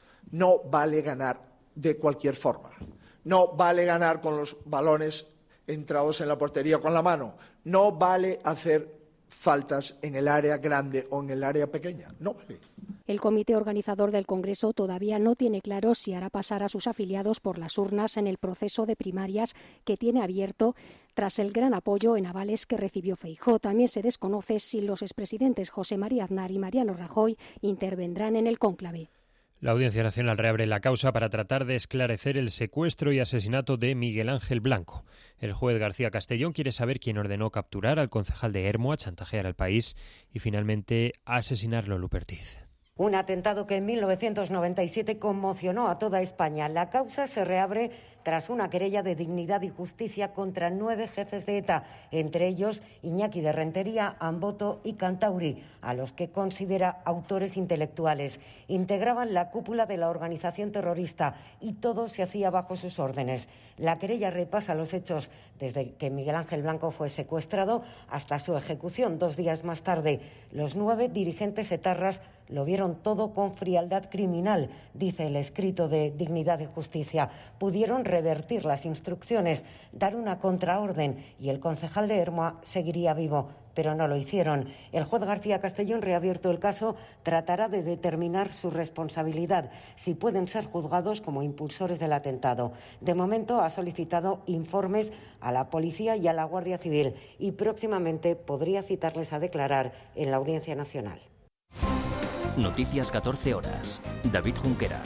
No vale ganar de cualquier forma. No vale ganar con los balones entrados en la portería con la mano. No vale hacer faltas en el área grande o en el área pequeña. No vale. El comité organizador del Congreso todavía no tiene claro si hará pasar a sus afiliados por las urnas en el proceso de primarias que tiene abierto tras el gran apoyo en avales que recibió Feijóo. También se desconoce si los expresidentes José María Aznar y Mariano Rajoy intervendrán en el cónclave. La Audiencia Nacional reabre la causa para tratar de esclarecer el secuestro y asesinato de Miguel Ángel Blanco. El juez García Castellón quiere saber quién ordenó capturar al concejal de Ermua, chantajear al país y finalmente asesinarlo en Lupertiz. Un atentado que en 1997 conmocionó a toda España. La causa se reabre tras una querella de Dignidad y Justicia contra 9 jefes de ETA, entre ellos Iñaki de Rentería, Amboto y Cantauri, a los que considera autores intelectuales. Integraban la cúpula de la organización terrorista y todo se hacía bajo sus órdenes. La querella repasa los hechos desde que Miguel Ángel Blanco fue secuestrado hasta su ejecución 2 días más tarde. Los 9 dirigentes etarras lo vieron todo con frialdad criminal, dice el escrito de Dignidad y Justicia. Pudieron revertir las instrucciones, dar una contraorden y el concejal de Hermoa seguiría vivo, pero no lo hicieron. El juez García Castellón, reabierto el caso, tratará de determinar su responsabilidad, si pueden ser juzgados como impulsores del atentado. De momento ha solicitado informes a la policía y a la Guardia Civil y próximamente podría citarles a declarar en la Audiencia Nacional. Noticias 14 horas. David Junquera.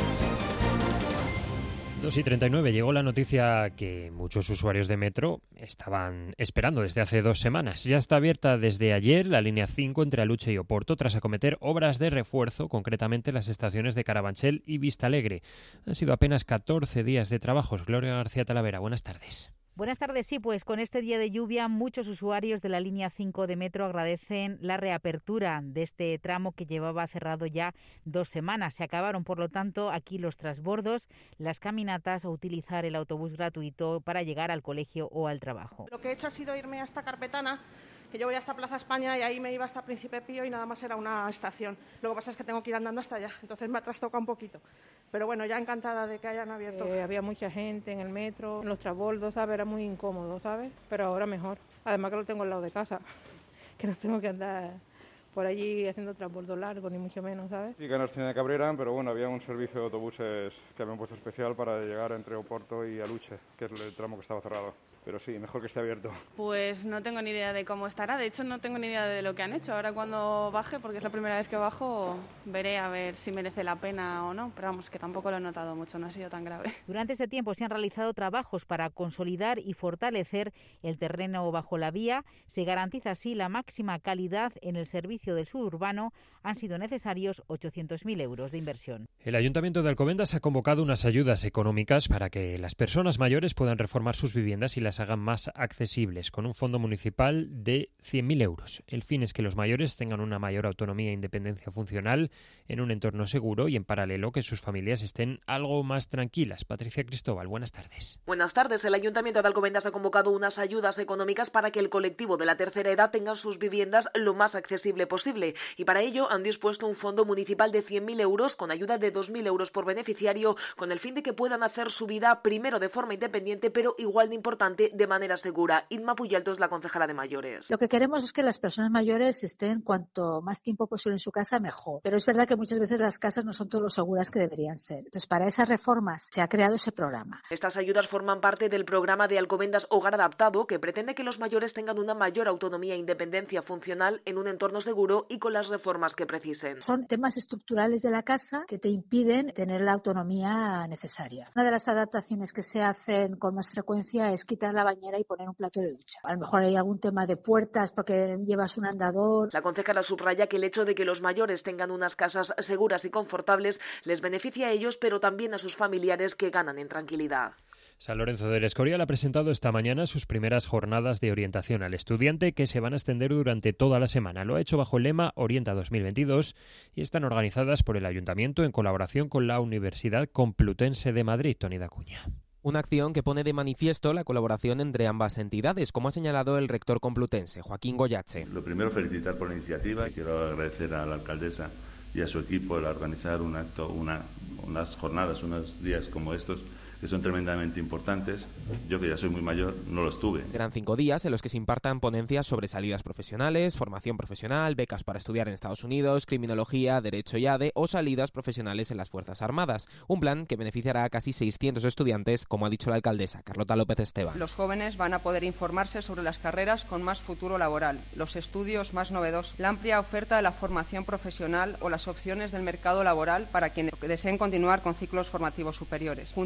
2:39 llegó la noticia que muchos usuarios de metro estaban esperando desde hace 2 semanas. Ya está abierta desde ayer la línea 5 entre Aluche y Oporto tras acometer obras de refuerzo, concretamente las estaciones de Carabanchel y Vistalegre. Han sido apenas 14 días de trabajos. Gloria García Talavera, buenas tardes. Buenas tardes. Sí, pues con este día de lluvia muchos usuarios de la línea 5 de metro agradecen la reapertura de este tramo que llevaba cerrado ya 2 semanas. Se acabaron, por lo tanto, aquí los transbordos, las caminatas o utilizar el autobús gratuito para llegar al colegio o al trabajo. Lo que he hecho ha sido irme hasta Carpetana, que yo voy hasta Plaza España y ahí me iba hasta Príncipe Pío y nada más era una estación. Lo que pasa es que tengo que ir andando hasta allá, entonces me ha trastocado un poquito. Pero bueno, ya encantada de que hayan abierto. Había mucha gente en el metro, en los transbordos, ¿sabes? Era muy incómodo, ¿sabes? Pero ahora mejor. Además que lo tengo al lado de casa, que no tengo que andar por allí haciendo transbordos largos, ni mucho menos, ¿sabes? Sí, que nos tenía que abrir, pero bueno, había un servicio de autobuses que habían puesto especial para llegar entre Oporto y Aluche, que es el tramo que estaba cerrado. Pero sí, mejor que esté abierto. Pues no tengo ni idea de cómo estará, de hecho no tengo ni idea de lo que han hecho. Ahora cuando baje, porque es la primera vez que bajo, veré a ver si merece la pena o no, pero vamos, que tampoco lo he notado mucho, no ha sido tan grave. Durante este tiempo se han realizado trabajos para consolidar y fortalecer el terreno bajo la vía. Se garantiza así la máxima calidad en el servicio del suburbano. Han sido necesarios 800.000 euros de inversión. El Ayuntamiento de Alcobendas ha convocado unas ayudas económicas para que las personas mayores puedan reformar sus viviendas y las hagan más accesibles, con un fondo municipal de 100.000 euros. El fin es que los mayores tengan una mayor autonomía e independencia funcional en un entorno seguro y, en paralelo, que sus familias estén algo más tranquilas. Patricia Cristóbal, buenas tardes. Buenas tardes. El Ayuntamiento de Alcobendas ha convocado unas ayudas económicas para que el colectivo de la tercera edad tenga sus viviendas lo más accesible posible. Y para ello han dispuesto un fondo municipal de 100.000 euros con ayuda de 2.000 euros por beneficiario, con el fin de que puedan hacer su vida primero de forma independiente, pero igual de importante, de manera segura. Inma Puyalto es la concejala de mayores. Lo que queremos es que las personas mayores estén cuanto más tiempo posible en su casa, mejor. Pero es verdad que muchas veces las casas no son todo lo seguras que deberían ser. Entonces, para esas reformas se ha creado ese programa. Estas ayudas forman parte del programa de Alcobendas Hogar Adaptado, que pretende que los mayores tengan una mayor autonomía e independencia funcional en un entorno seguro y con las reformas que precisen. Son temas estructurales de la casa que te impiden tener la autonomía necesaria. Una de las adaptaciones que se hacen con más frecuencia es quitar la bañera y poner un plato de ducha. A lo mejor hay algún tema de puertas porque llevas un andador. La concejala subraya que el hecho de que los mayores tengan unas casas seguras y confortables les beneficia a ellos, pero también a sus familiares, que ganan en tranquilidad. San Lorenzo del Escorial ha presentado esta mañana sus primeras jornadas de orientación al estudiante, que se van a extender durante toda la semana. Lo ha hecho bajo el lema Orienta 2022 y están organizadas por el Ayuntamiento en colaboración con la Universidad Complutense de Madrid. Toni Dacuña. Una acción que pone de manifiesto la colaboración entre ambas entidades, como ha señalado el rector complutense, Joaquín Goyache. Lo primero, felicitar por la iniciativa. Quiero agradecer a la alcaldesa y a su equipo el organizar un acto, unas jornadas, unos días como estos, que son tremendamente importantes. Yo, que ya soy muy mayor, no los tuve. Serán 5 días en los que se impartan ponencias sobre salidas profesionales, formación profesional, becas para estudiar en Estados Unidos, criminología, derecho y ADE o salidas profesionales en las Fuerzas Armadas. Un plan que beneficiará a casi 600 estudiantes, como ha dicho la alcaldesa, Carlota López Esteban. Los jóvenes van a poder informarse sobre las carreras con más futuro laboral, los estudios más novedosos, la amplia oferta de la formación profesional o las opciones del mercado laboral para quienes deseen continuar con ciclos formativos superiores. Junto a estas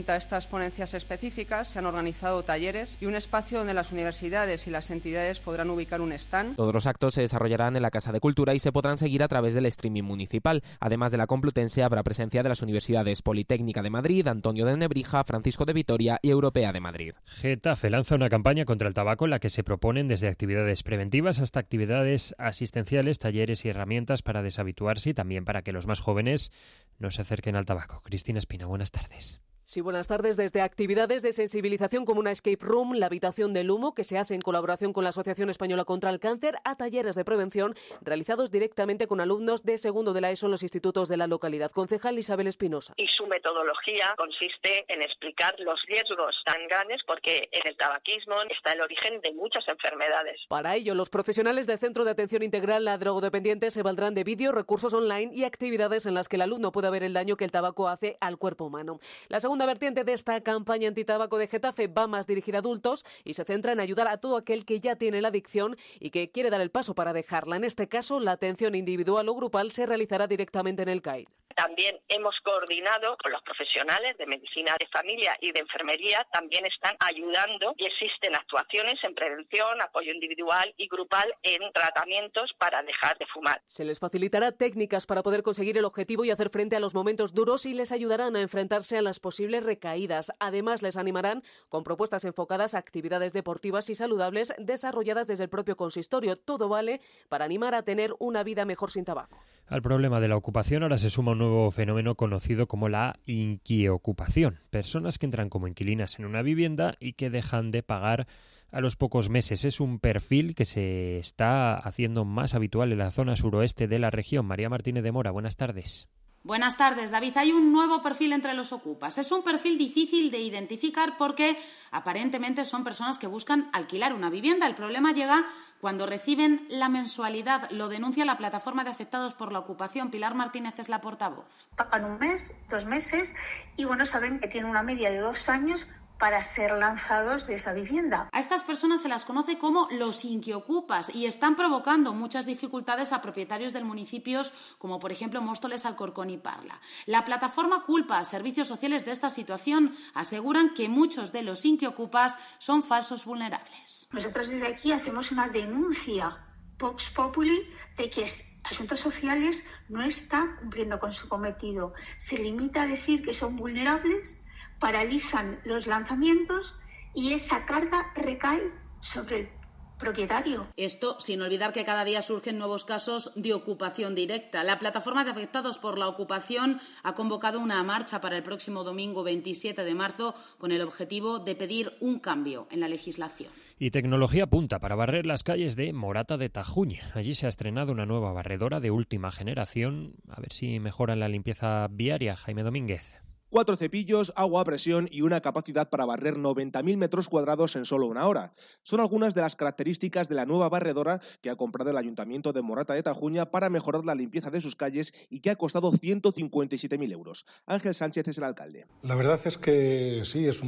estas ponencias específicas se han organizado talleres y un espacio donde las universidades y las entidades podrán ubicar un stand. Todos los actos se desarrollarán en la Casa de Cultura y se podrán seguir a través del streaming municipal. Además de la Complutense, habrá presencia de las universidades Politécnica de Madrid, Antonio de Nebrija, Francisco de Vitoria y Europea de Madrid. Getafe lanza una campaña contra el tabaco en la que se proponen desde actividades preventivas hasta actividades asistenciales, talleres y herramientas para deshabituarse y también para que los más jóvenes no se acerquen al tabaco. Cristina Espina, buenas tardes. Sí, buenas tardes. Desde actividades de sensibilización como una escape room, la habitación del humo, que se hace en colaboración con la Asociación Española contra el Cáncer, a talleres de prevención realizados directamente con alumnos de segundo de la ESO en los institutos de la localidad. Concejal Isabel Espinosa. Y su metodología consiste en explicar los riesgos tan grandes porque en el tabaquismo está el origen de muchas enfermedades. Para ello, los profesionales del Centro de Atención Integral a Drogodependientes se valdrán de vídeos, recursos online y actividades en las que el alumno pueda ver el daño que el tabaco hace al cuerpo humano. La segunda vertiente de esta campaña antitabaco de Getafe va más dirigida a adultos y se centra en ayudar a todo aquel que ya tiene la adicción y que quiere dar el paso para dejarla. En este caso, la atención individual o grupal se realizará directamente en el CAID. También hemos coordinado con los profesionales de medicina de familia y de enfermería, también están ayudando y existen actuaciones en prevención, apoyo individual y grupal en tratamientos para dejar de fumar. Se les facilitará técnicas para poder conseguir el objetivo y hacer frente a los momentos duros y les ayudarán a enfrentarse a las posibles recaídas. Además, les animarán con propuestas enfocadas a actividades deportivas y saludables desarrolladas desde el propio consistorio. Todo vale para animar a tener una vida mejor sin tabaco. Al problema de la ocupación ahora se suma un nuevo fenómeno conocido como la inquiocupación. Personas que entran como inquilinas en una vivienda y que dejan de pagar a los pocos meses. Es un perfil que se está haciendo más habitual en la zona suroeste de la región. María Martínez de Mora, buenas tardes. Buenas tardes, David. Hay un nuevo perfil entre los ocupas. Es un perfil difícil de identificar porque aparentemente son personas que buscan alquilar una vivienda. El problema llega cuando reciben la mensualidad. Lo denuncia la plataforma de afectados por la ocupación. Pilar Martínez es la portavoz. Pagan un mes, 2 meses y saben que tienen una media de 2 años para ser lanzados de esa vivienda. A estas personas se las conoce como los inquiocupas y están provocando muchas dificultades a propietarios del municipios como por ejemplo Móstoles, Alcorcón y Parla. La plataforma culpa a servicios sociales de esta situación. Aseguran que muchos de los inquiocupas son falsos vulnerables. Nosotros desde aquí hacemos una denuncia Vox Populi de que Asuntos Sociales no está cumpliendo con su cometido. Se limita a decir que son vulnerables, paralizan los lanzamientos y esa carga recae sobre el propietario. Esto sin olvidar que cada día surgen nuevos casos de ocupación directa. La plataforma de afectados por la ocupación ha convocado una marcha para el próximo domingo 27 de marzo con el objetivo de pedir un cambio en la legislación. Y tecnología punta para barrer las calles de Morata de Tajuña. Allí se ha estrenado una nueva barredora de última generación. A ver si mejoran la limpieza viaria. Jaime Domínguez. 4 cepillos, agua a presión y una capacidad para barrer 90.000 metros cuadrados en solo una hora. Son algunas de las características de la nueva barredora que ha comprado el Ayuntamiento de Morata de Tajuña para mejorar la limpieza de sus calles y que ha costado 157.000 euros. Ángel Sánchez es el alcalde. La verdad es que sí, es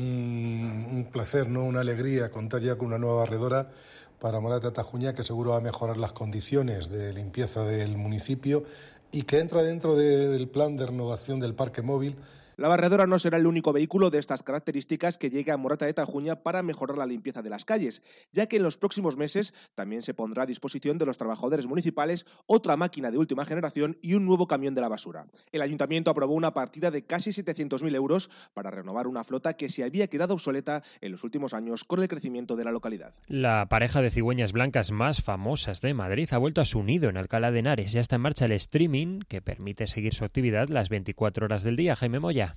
un placer, ¿no? Una alegría contar ya con una nueva barredora para Morata de Tajuña que seguro va a mejorar las condiciones de limpieza del municipio y que entra dentro del plan de renovación del parque móvil. La barredora no será el único vehículo de estas características que llegue a Morata de Tajuña para mejorar la limpieza de las calles, ya que en los próximos meses también se pondrá a disposición de los trabajadores municipales otra máquina de última generación y un nuevo camión de la basura. El Ayuntamiento aprobó una partida de casi 700.000 euros para renovar una flota que se había quedado obsoleta en los últimos años con el crecimiento de la localidad. La pareja de cigüeñas blancas más famosas de Madrid ha vuelto a su nido en Alcalá de Henares. Ya está en marcha el streaming que permite seguir su actividad las 24 horas del día. Jaime Moya.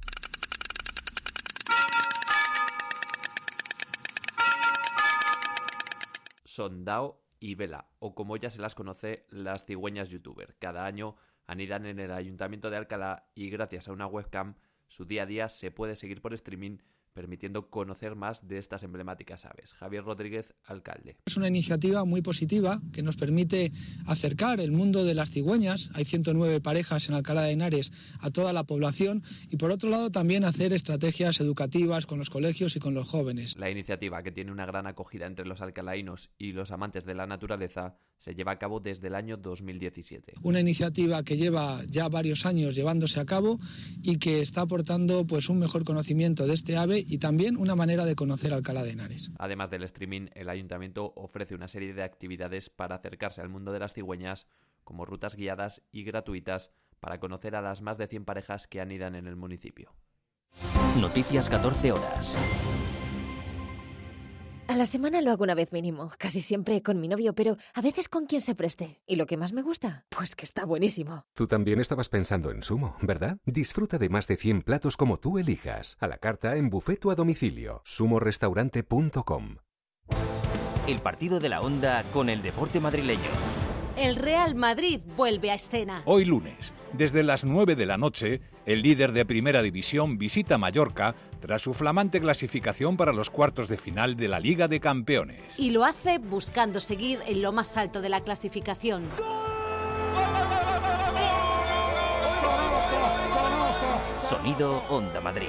Sondao y Vela, o como ya se las conoce, las cigüeñas youtuber. Cada año anidan en el Ayuntamiento de Alcalá y gracias a una webcam su día a día se puede seguir por streaming permitiendo conocer más de estas emblemáticas aves. Javier Rodríguez, alcalde. Es una iniciativa muy positiva que nos permite acercar el mundo de las cigüeñas. Hay 109 parejas en Alcalá de Henares a toda la población y, por otro lado, también hacer estrategias educativas con los colegios y con los jóvenes. La iniciativa, que tiene una gran acogida entre los alcalaínos y los amantes de la naturaleza, se lleva a cabo desde el año 2017. Una iniciativa que lleva ya varios años llevándose a cabo y que está aportando pues un mejor conocimiento de este ave y también una manera de conocer Alcalá de Henares. Además del streaming, el ayuntamiento ofrece una serie de actividades para acercarse al mundo de las cigüeñas, como rutas guiadas y gratuitas para conocer a las más de 100 parejas que anidan en el municipio. Noticias 14 horas. A la semana lo hago una vez mínimo, casi siempre con mi novio, pero a veces con quien se preste. ¿Y lo que más me gusta? Pues que está buenísimo. Tú también estabas pensando en Sumo, ¿verdad? Disfruta de más de 100 platos como tú elijas, a la carta, en buffet o a domicilio. sumorestaurante.com. El partido de la Onda con el deporte madrileño. El Real Madrid vuelve a escena. Hoy lunes, desde las 9 de la noche, el líder de Primera División visita Mallorca tras su flamante clasificación para los cuartos de final de la Liga de Campeones. Y lo hace buscando seguir en lo más alto de la clasificación. Sonido Onda Madrid.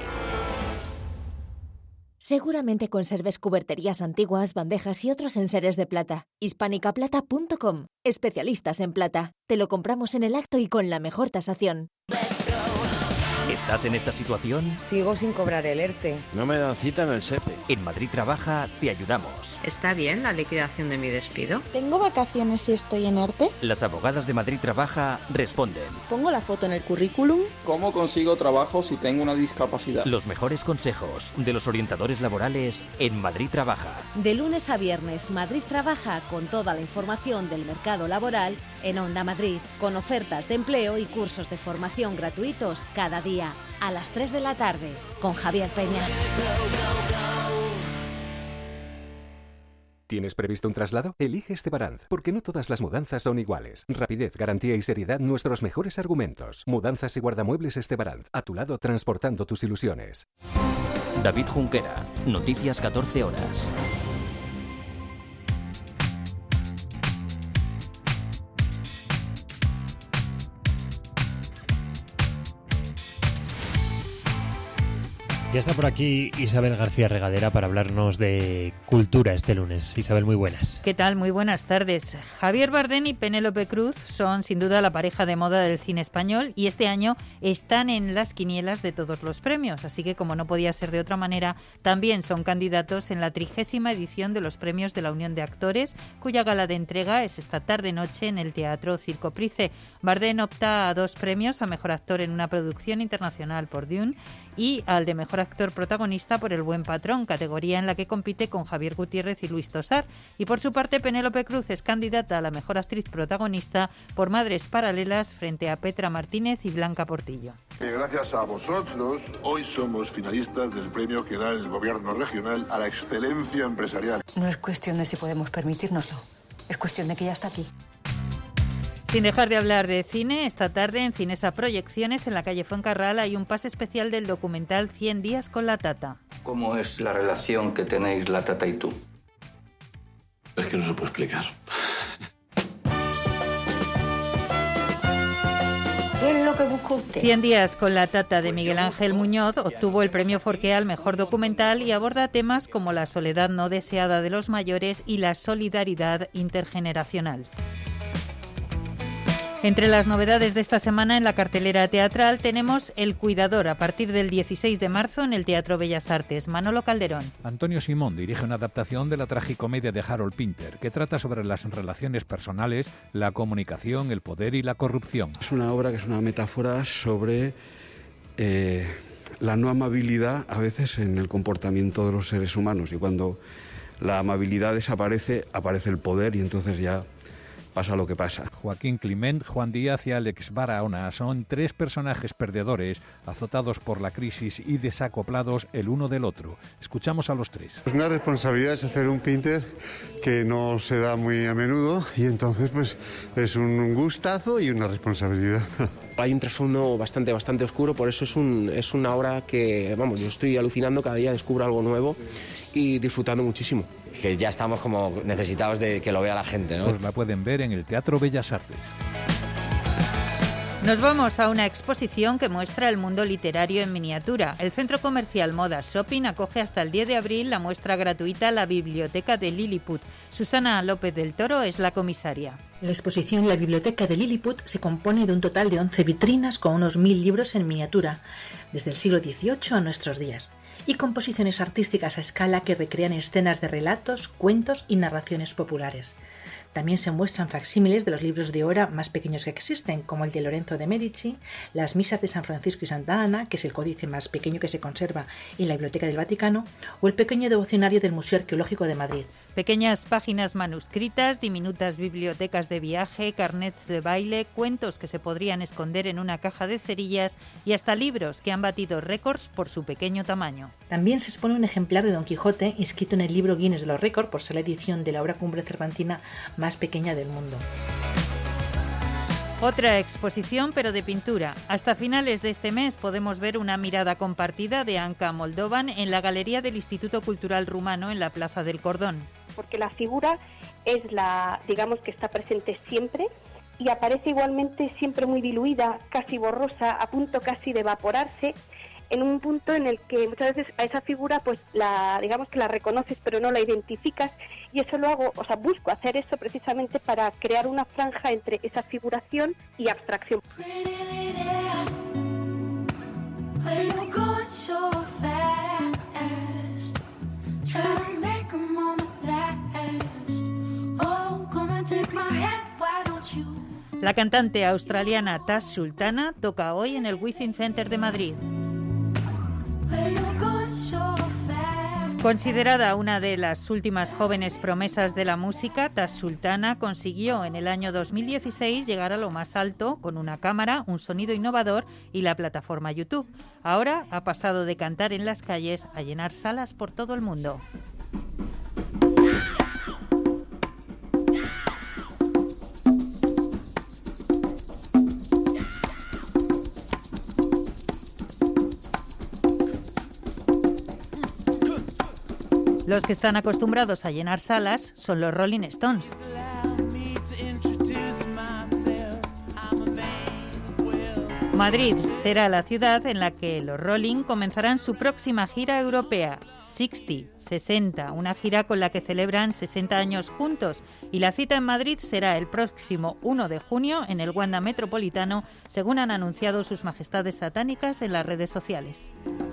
Seguramente conserves cuberterías antiguas, bandejas y otros enseres de plata. Hispanicaplata.com. Especialistas en plata. Te lo compramos en el acto y con la mejor tasación. ¿Estás en esta situación? Sigo sin cobrar el ERTE. No me dan cita en el SEPE. En Madrid Trabaja te ayudamos. ¿Está bien la liquidación de mi despido? ¿Tengo vacaciones si estoy en ERTE? Las abogadas de Madrid Trabaja responden. ¿Pongo la foto en el currículum? ¿Cómo consigo trabajo si tengo una discapacidad? Los mejores consejos de los orientadores laborales en Madrid Trabaja. De lunes a viernes, Madrid Trabaja con toda la información del mercado laboral en Onda Madrid, con ofertas de empleo y cursos de formación gratuitos cada día a las 3 de la tarde con Javier Peña. ¿Tienes previsto un traslado? Elige Estebaranz, porque no todas las mudanzas son iguales. Rapidez, garantía y seriedad, nuestros mejores argumentos. Mudanzas y guardamuebles Estebaranz, a tu lado transportando tus ilusiones. David Junquera, Noticias 14 horas. Ya está por aquí Isabel García Regadera para hablarnos de cultura este lunes. Isabel, muy buenas. ¿Qué tal? Muy buenas tardes. Javier Bardem y Penélope Cruz son sin duda la pareja de moda del cine español y este año están en las quinielas de todos los premios. Así que, como no podía ser de otra manera, también son candidatos en la 30ª edición de los premios de la Unión de Actores, cuya gala de entrega es esta tarde-noche en el Teatro Circo Price. Bardem opta a 2 premios, a Mejor Actor en una producción internacional por Dune y al de Mejor Actor Protagonista por El Buen Patrón, categoría en la que compite con Javier Gutiérrez y Luis Tosar. Y por su parte, Penélope Cruz es candidata a la Mejor Actriz Protagonista por Madres Paralelas frente a Petra Martínez y Blanca Portillo. Gracias a vosotros, hoy somos finalistas del premio que da el Gobierno regional a la excelencia empresarial. No es cuestión de si podemos permitírnoslo, es cuestión de que ya está aquí. Sin dejar de hablar de cine, esta tarde en Cinesa Proyecciones, en la calle Fuencarral, hay un pase especial del documental 100 días con la Tata. ¿Cómo es la relación que tenéis la Tata y tú? Es que no se puede explicar. ¿Qué es lo que busca usted? 100 días con la Tata de Miguel Ángel Muñoz obtuvo el premio Forqué al mejor documental y aborda temas como la soledad no deseada de los mayores y la solidaridad intergeneracional. Entre las novedades de esta semana en la cartelera teatral tenemos El Cuidador, a partir del 16 de marzo en el Teatro Bellas Artes. Manolo Calderón. Antonio Simón dirige una adaptación de la tragicomedia de Harold Pinter, que trata sobre las relaciones personales, la comunicación, el poder y la corrupción. Es una obra que es una metáfora sobre la no amabilidad a veces en el comportamiento de los seres humanos, y cuando la amabilidad desaparece, aparece el poder y entonces ya pasa lo que pasa. Joaquín Climent, Juan Díaz y Alex Barahona son 3 personajes perdedores, azotados por la crisis y desacoplados el uno del otro. Escuchamos a los 3. Pues una responsabilidad es hacer un Pinter que no se da muy a menudo y entonces pues es un gustazo y una responsabilidad. Hay un trasfondo bastante oscuro, por eso es una obra que, vamos, yo estoy alucinando, cada día descubro algo nuevo y disfrutando muchísimo. Que ya estamos como necesitados de que lo vea la gente, ¿no? Pues la pueden ver en el Teatro Bellas Artes. Nos vamos a una exposición que muestra el mundo literario en miniatura. El centro comercial Moda Shopping acoge hasta el 10 de abril la muestra gratuita La Biblioteca de Lilliput. Susana López del Toro es la comisaria. La exposición La Biblioteca de Lilliput se compone de un total de 11 vitrinas con unos 1000 libros en miniatura, desde el siglo XVIII a nuestros días, y composiciones artísticas a escala que recrean escenas de relatos, cuentos y narraciones populares. También se muestran facsímiles de los libros de hora más pequeños que existen, como el de Lorenzo de Medici, las misas de San Francisco y Santa Ana, que es el códice más pequeño que se conserva en la Biblioteca del Vaticano, o el pequeño devocionario del Museo Arqueológico de Madrid. Pequeñas páginas manuscritas, diminutas bibliotecas de viaje, carnets de baile, cuentos que se podrían esconder en una caja de cerillas y hasta libros que han batido récords por su pequeño tamaño. También se expone un ejemplar de Don Quijote inscrito en el libro Guinness de los Récords por ser la edición de la obra cumbre cervantina más pequeña del mundo. Otra exposición, pero de pintura. Hasta finales de este mes podemos ver una mirada compartida de Anka Moldovan en la Galería del Instituto Cultural Rumano en la Plaza del Cordón. Porque la figura es digamos que está presente siempre y aparece igualmente siempre muy diluida, casi borrosa, a punto casi de evaporarse, en un punto en el que muchas veces a esa figura pues digamos que la reconoces pero no la identificas, y eso lo hago, busco hacer eso precisamente para crear una franja entre esa figuración y abstracción. La cantante australiana Tash Sultana toca hoy en el Within Center de Madrid. Considerada una de las últimas jóvenes promesas de la música, Tash Sultana consiguió en el año 2016 llegar a lo más alto con una cámara, un sonido innovador y la plataforma YouTube. Ahora ha pasado de cantar en las calles a llenar salas por todo el mundo. Los que están acostumbrados a llenar salas son los Rolling Stones. Madrid será la ciudad en la que los Rolling comenzarán su próxima gira europea, 60, una gira con la que celebran 60 años juntos, y la cita en Madrid será el próximo 1 de junio en el Wanda Metropolitano, según han anunciado sus majestades satánicas en las redes sociales.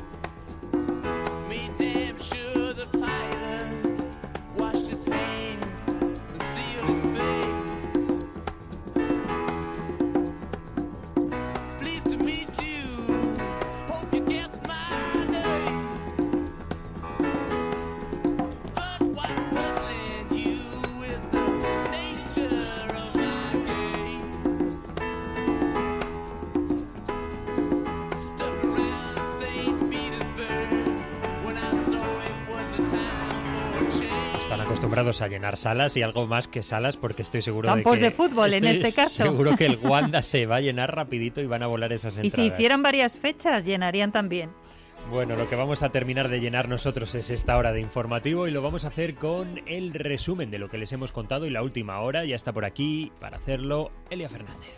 Acostumbrados a llenar salas y algo más que salas, porque estoy seguro campos de fútbol en este caso. Seguro que el Wanda se va a llenar rapidito y van a volar esas entradas. Y si hicieran varias fechas, llenarían también. Bueno, lo que vamos a terminar de llenar nosotros es esta hora de informativo y lo vamos a hacer con el resumen de lo que les hemos contado, y la última hora ya está por aquí para hacerlo Elia Fernández.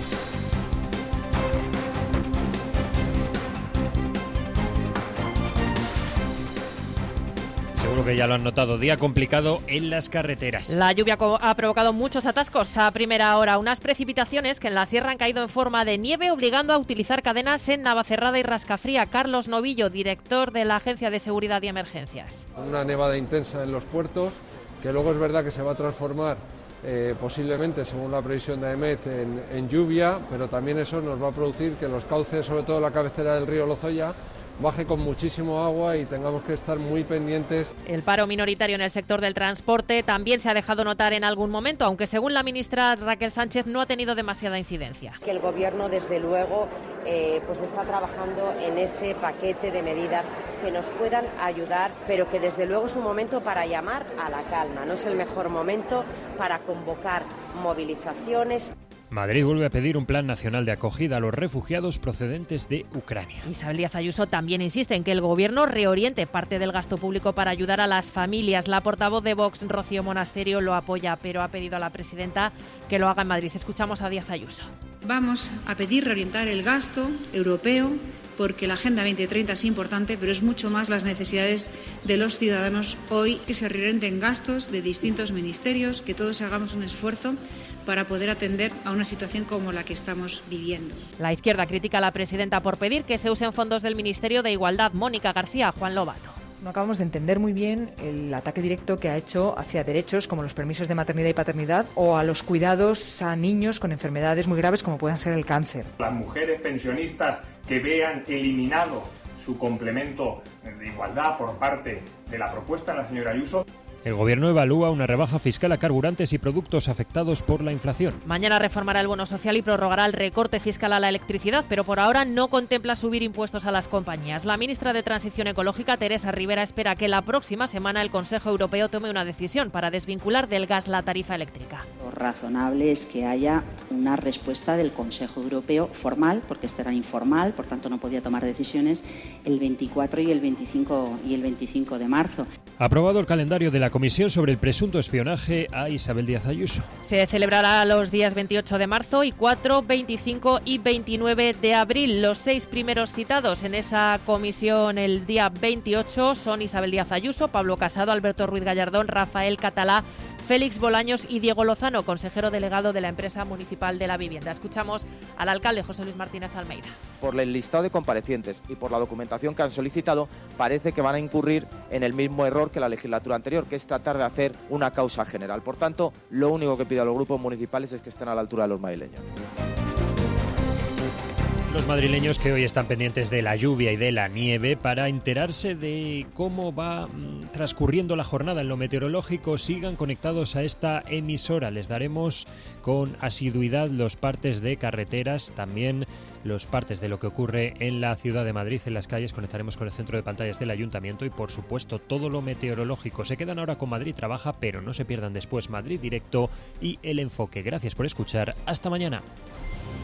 Seguro que ya lo han notado, día complicado en las carreteras. La lluvia ha provocado muchos atascos a primera hora, unas precipitaciones que en la sierra han caído en forma de nieve, obligando a utilizar cadenas en Navacerrada y Rascafría. Carlos Novillo, director de la Agencia de Seguridad y Emergencias. Una nevada intensa en los puertos, que luego es verdad que se va a transformar posiblemente, según la previsión de AEMET, en lluvia, pero también eso nos va a producir que los cauces, sobre todo la cabecera del río Lozoya, baje con muchísimo agua y tengamos que estar muy pendientes. El paro minoritario en el sector del transporte también se ha dejado notar en algún momento, aunque según la ministra Raquel Sánchez no ha tenido demasiada incidencia. Que el Gobierno, desde luego, pues está trabajando en ese paquete de medidas que nos puedan ayudar, pero que desde luego es un momento para llamar a la calma, no es el mejor momento para convocar movilizaciones. Madrid vuelve a pedir un plan nacional de acogida a los refugiados procedentes de Ucrania. Isabel Díaz Ayuso también insiste en que el Gobierno reoriente parte del gasto público para ayudar a las familias. La portavoz de Vox, Rocío Monasterio, lo apoya, pero ha pedido a la presidenta que lo haga en Madrid. Escuchamos a Díaz Ayuso. Vamos a pedir reorientar el gasto europeo, porque la Agenda 2030 es importante, pero es mucho más las necesidades de los ciudadanos hoy, que se reorienten gastos de distintos ministerios, que todos hagamos un esfuerzo para poder atender a una situación como la que estamos viviendo. La izquierda critica a la presidenta por pedir que se usen fondos del Ministerio de Igualdad. Mónica García, Juan Lobato. No acabamos de entender muy bien el ataque directo que ha hecho hacia derechos como los permisos de maternidad y paternidad o a los cuidados a niños con enfermedades muy graves como puedan ser el cáncer. Las mujeres pensionistas que vean eliminado su complemento de igualdad por parte de la propuesta de la señora Ayuso. El Gobierno evalúa una rebaja fiscal a carburantes y productos afectados por la inflación. Mañana reformará el bono social y prorrogará el recorte fiscal a la electricidad, pero por ahora no contempla subir impuestos a las compañías. La ministra de Transición Ecológica, Teresa Rivera, espera que la próxima semana el Consejo Europeo tome una decisión para desvincular del gas la tarifa eléctrica. Lo razonable es que haya una respuesta del Consejo Europeo formal, porque este era informal, por tanto no podía tomar decisiones, el 24 y el 25 de marzo. Aprobado el calendario de la Comisión sobre el presunto espionaje a Isabel Díaz Ayuso. Se celebrará los días 28 de marzo y 4, 25 y 29 de abril. Los 6 primeros citados en esa comisión el día 28 son Isabel Díaz Ayuso, Pablo Casado, Alberto Ruiz Gallardón, Rafael Catalá, Félix Bolaños y Diego Lozano, consejero delegado de la Empresa Municipal de la Vivienda. Escuchamos al alcalde José Luis Martínez Almeida. Por el listado de comparecientes y por la documentación que han solicitado, parece que van a incurrir en el mismo error que la legislatura anterior, que es tratar de hacer una causa general. Por tanto, lo único que pido a los grupos municipales es que estén a la altura de los madrileños. Los madrileños que hoy están pendientes de la lluvia y de la nieve para enterarse de cómo va transcurriendo la jornada en lo meteorológico, sigan conectados a esta emisora. Les daremos con asiduidad los partes de carreteras, también los partes de lo que ocurre en la ciudad de Madrid, en las calles. Conectaremos con el centro de pantallas del Ayuntamiento y, por supuesto, todo lo meteorológico. Se quedan ahora con Madrid Trabaja, pero no se pierdan después Madrid Directo y El Enfoque. Gracias por escuchar. Hasta mañana.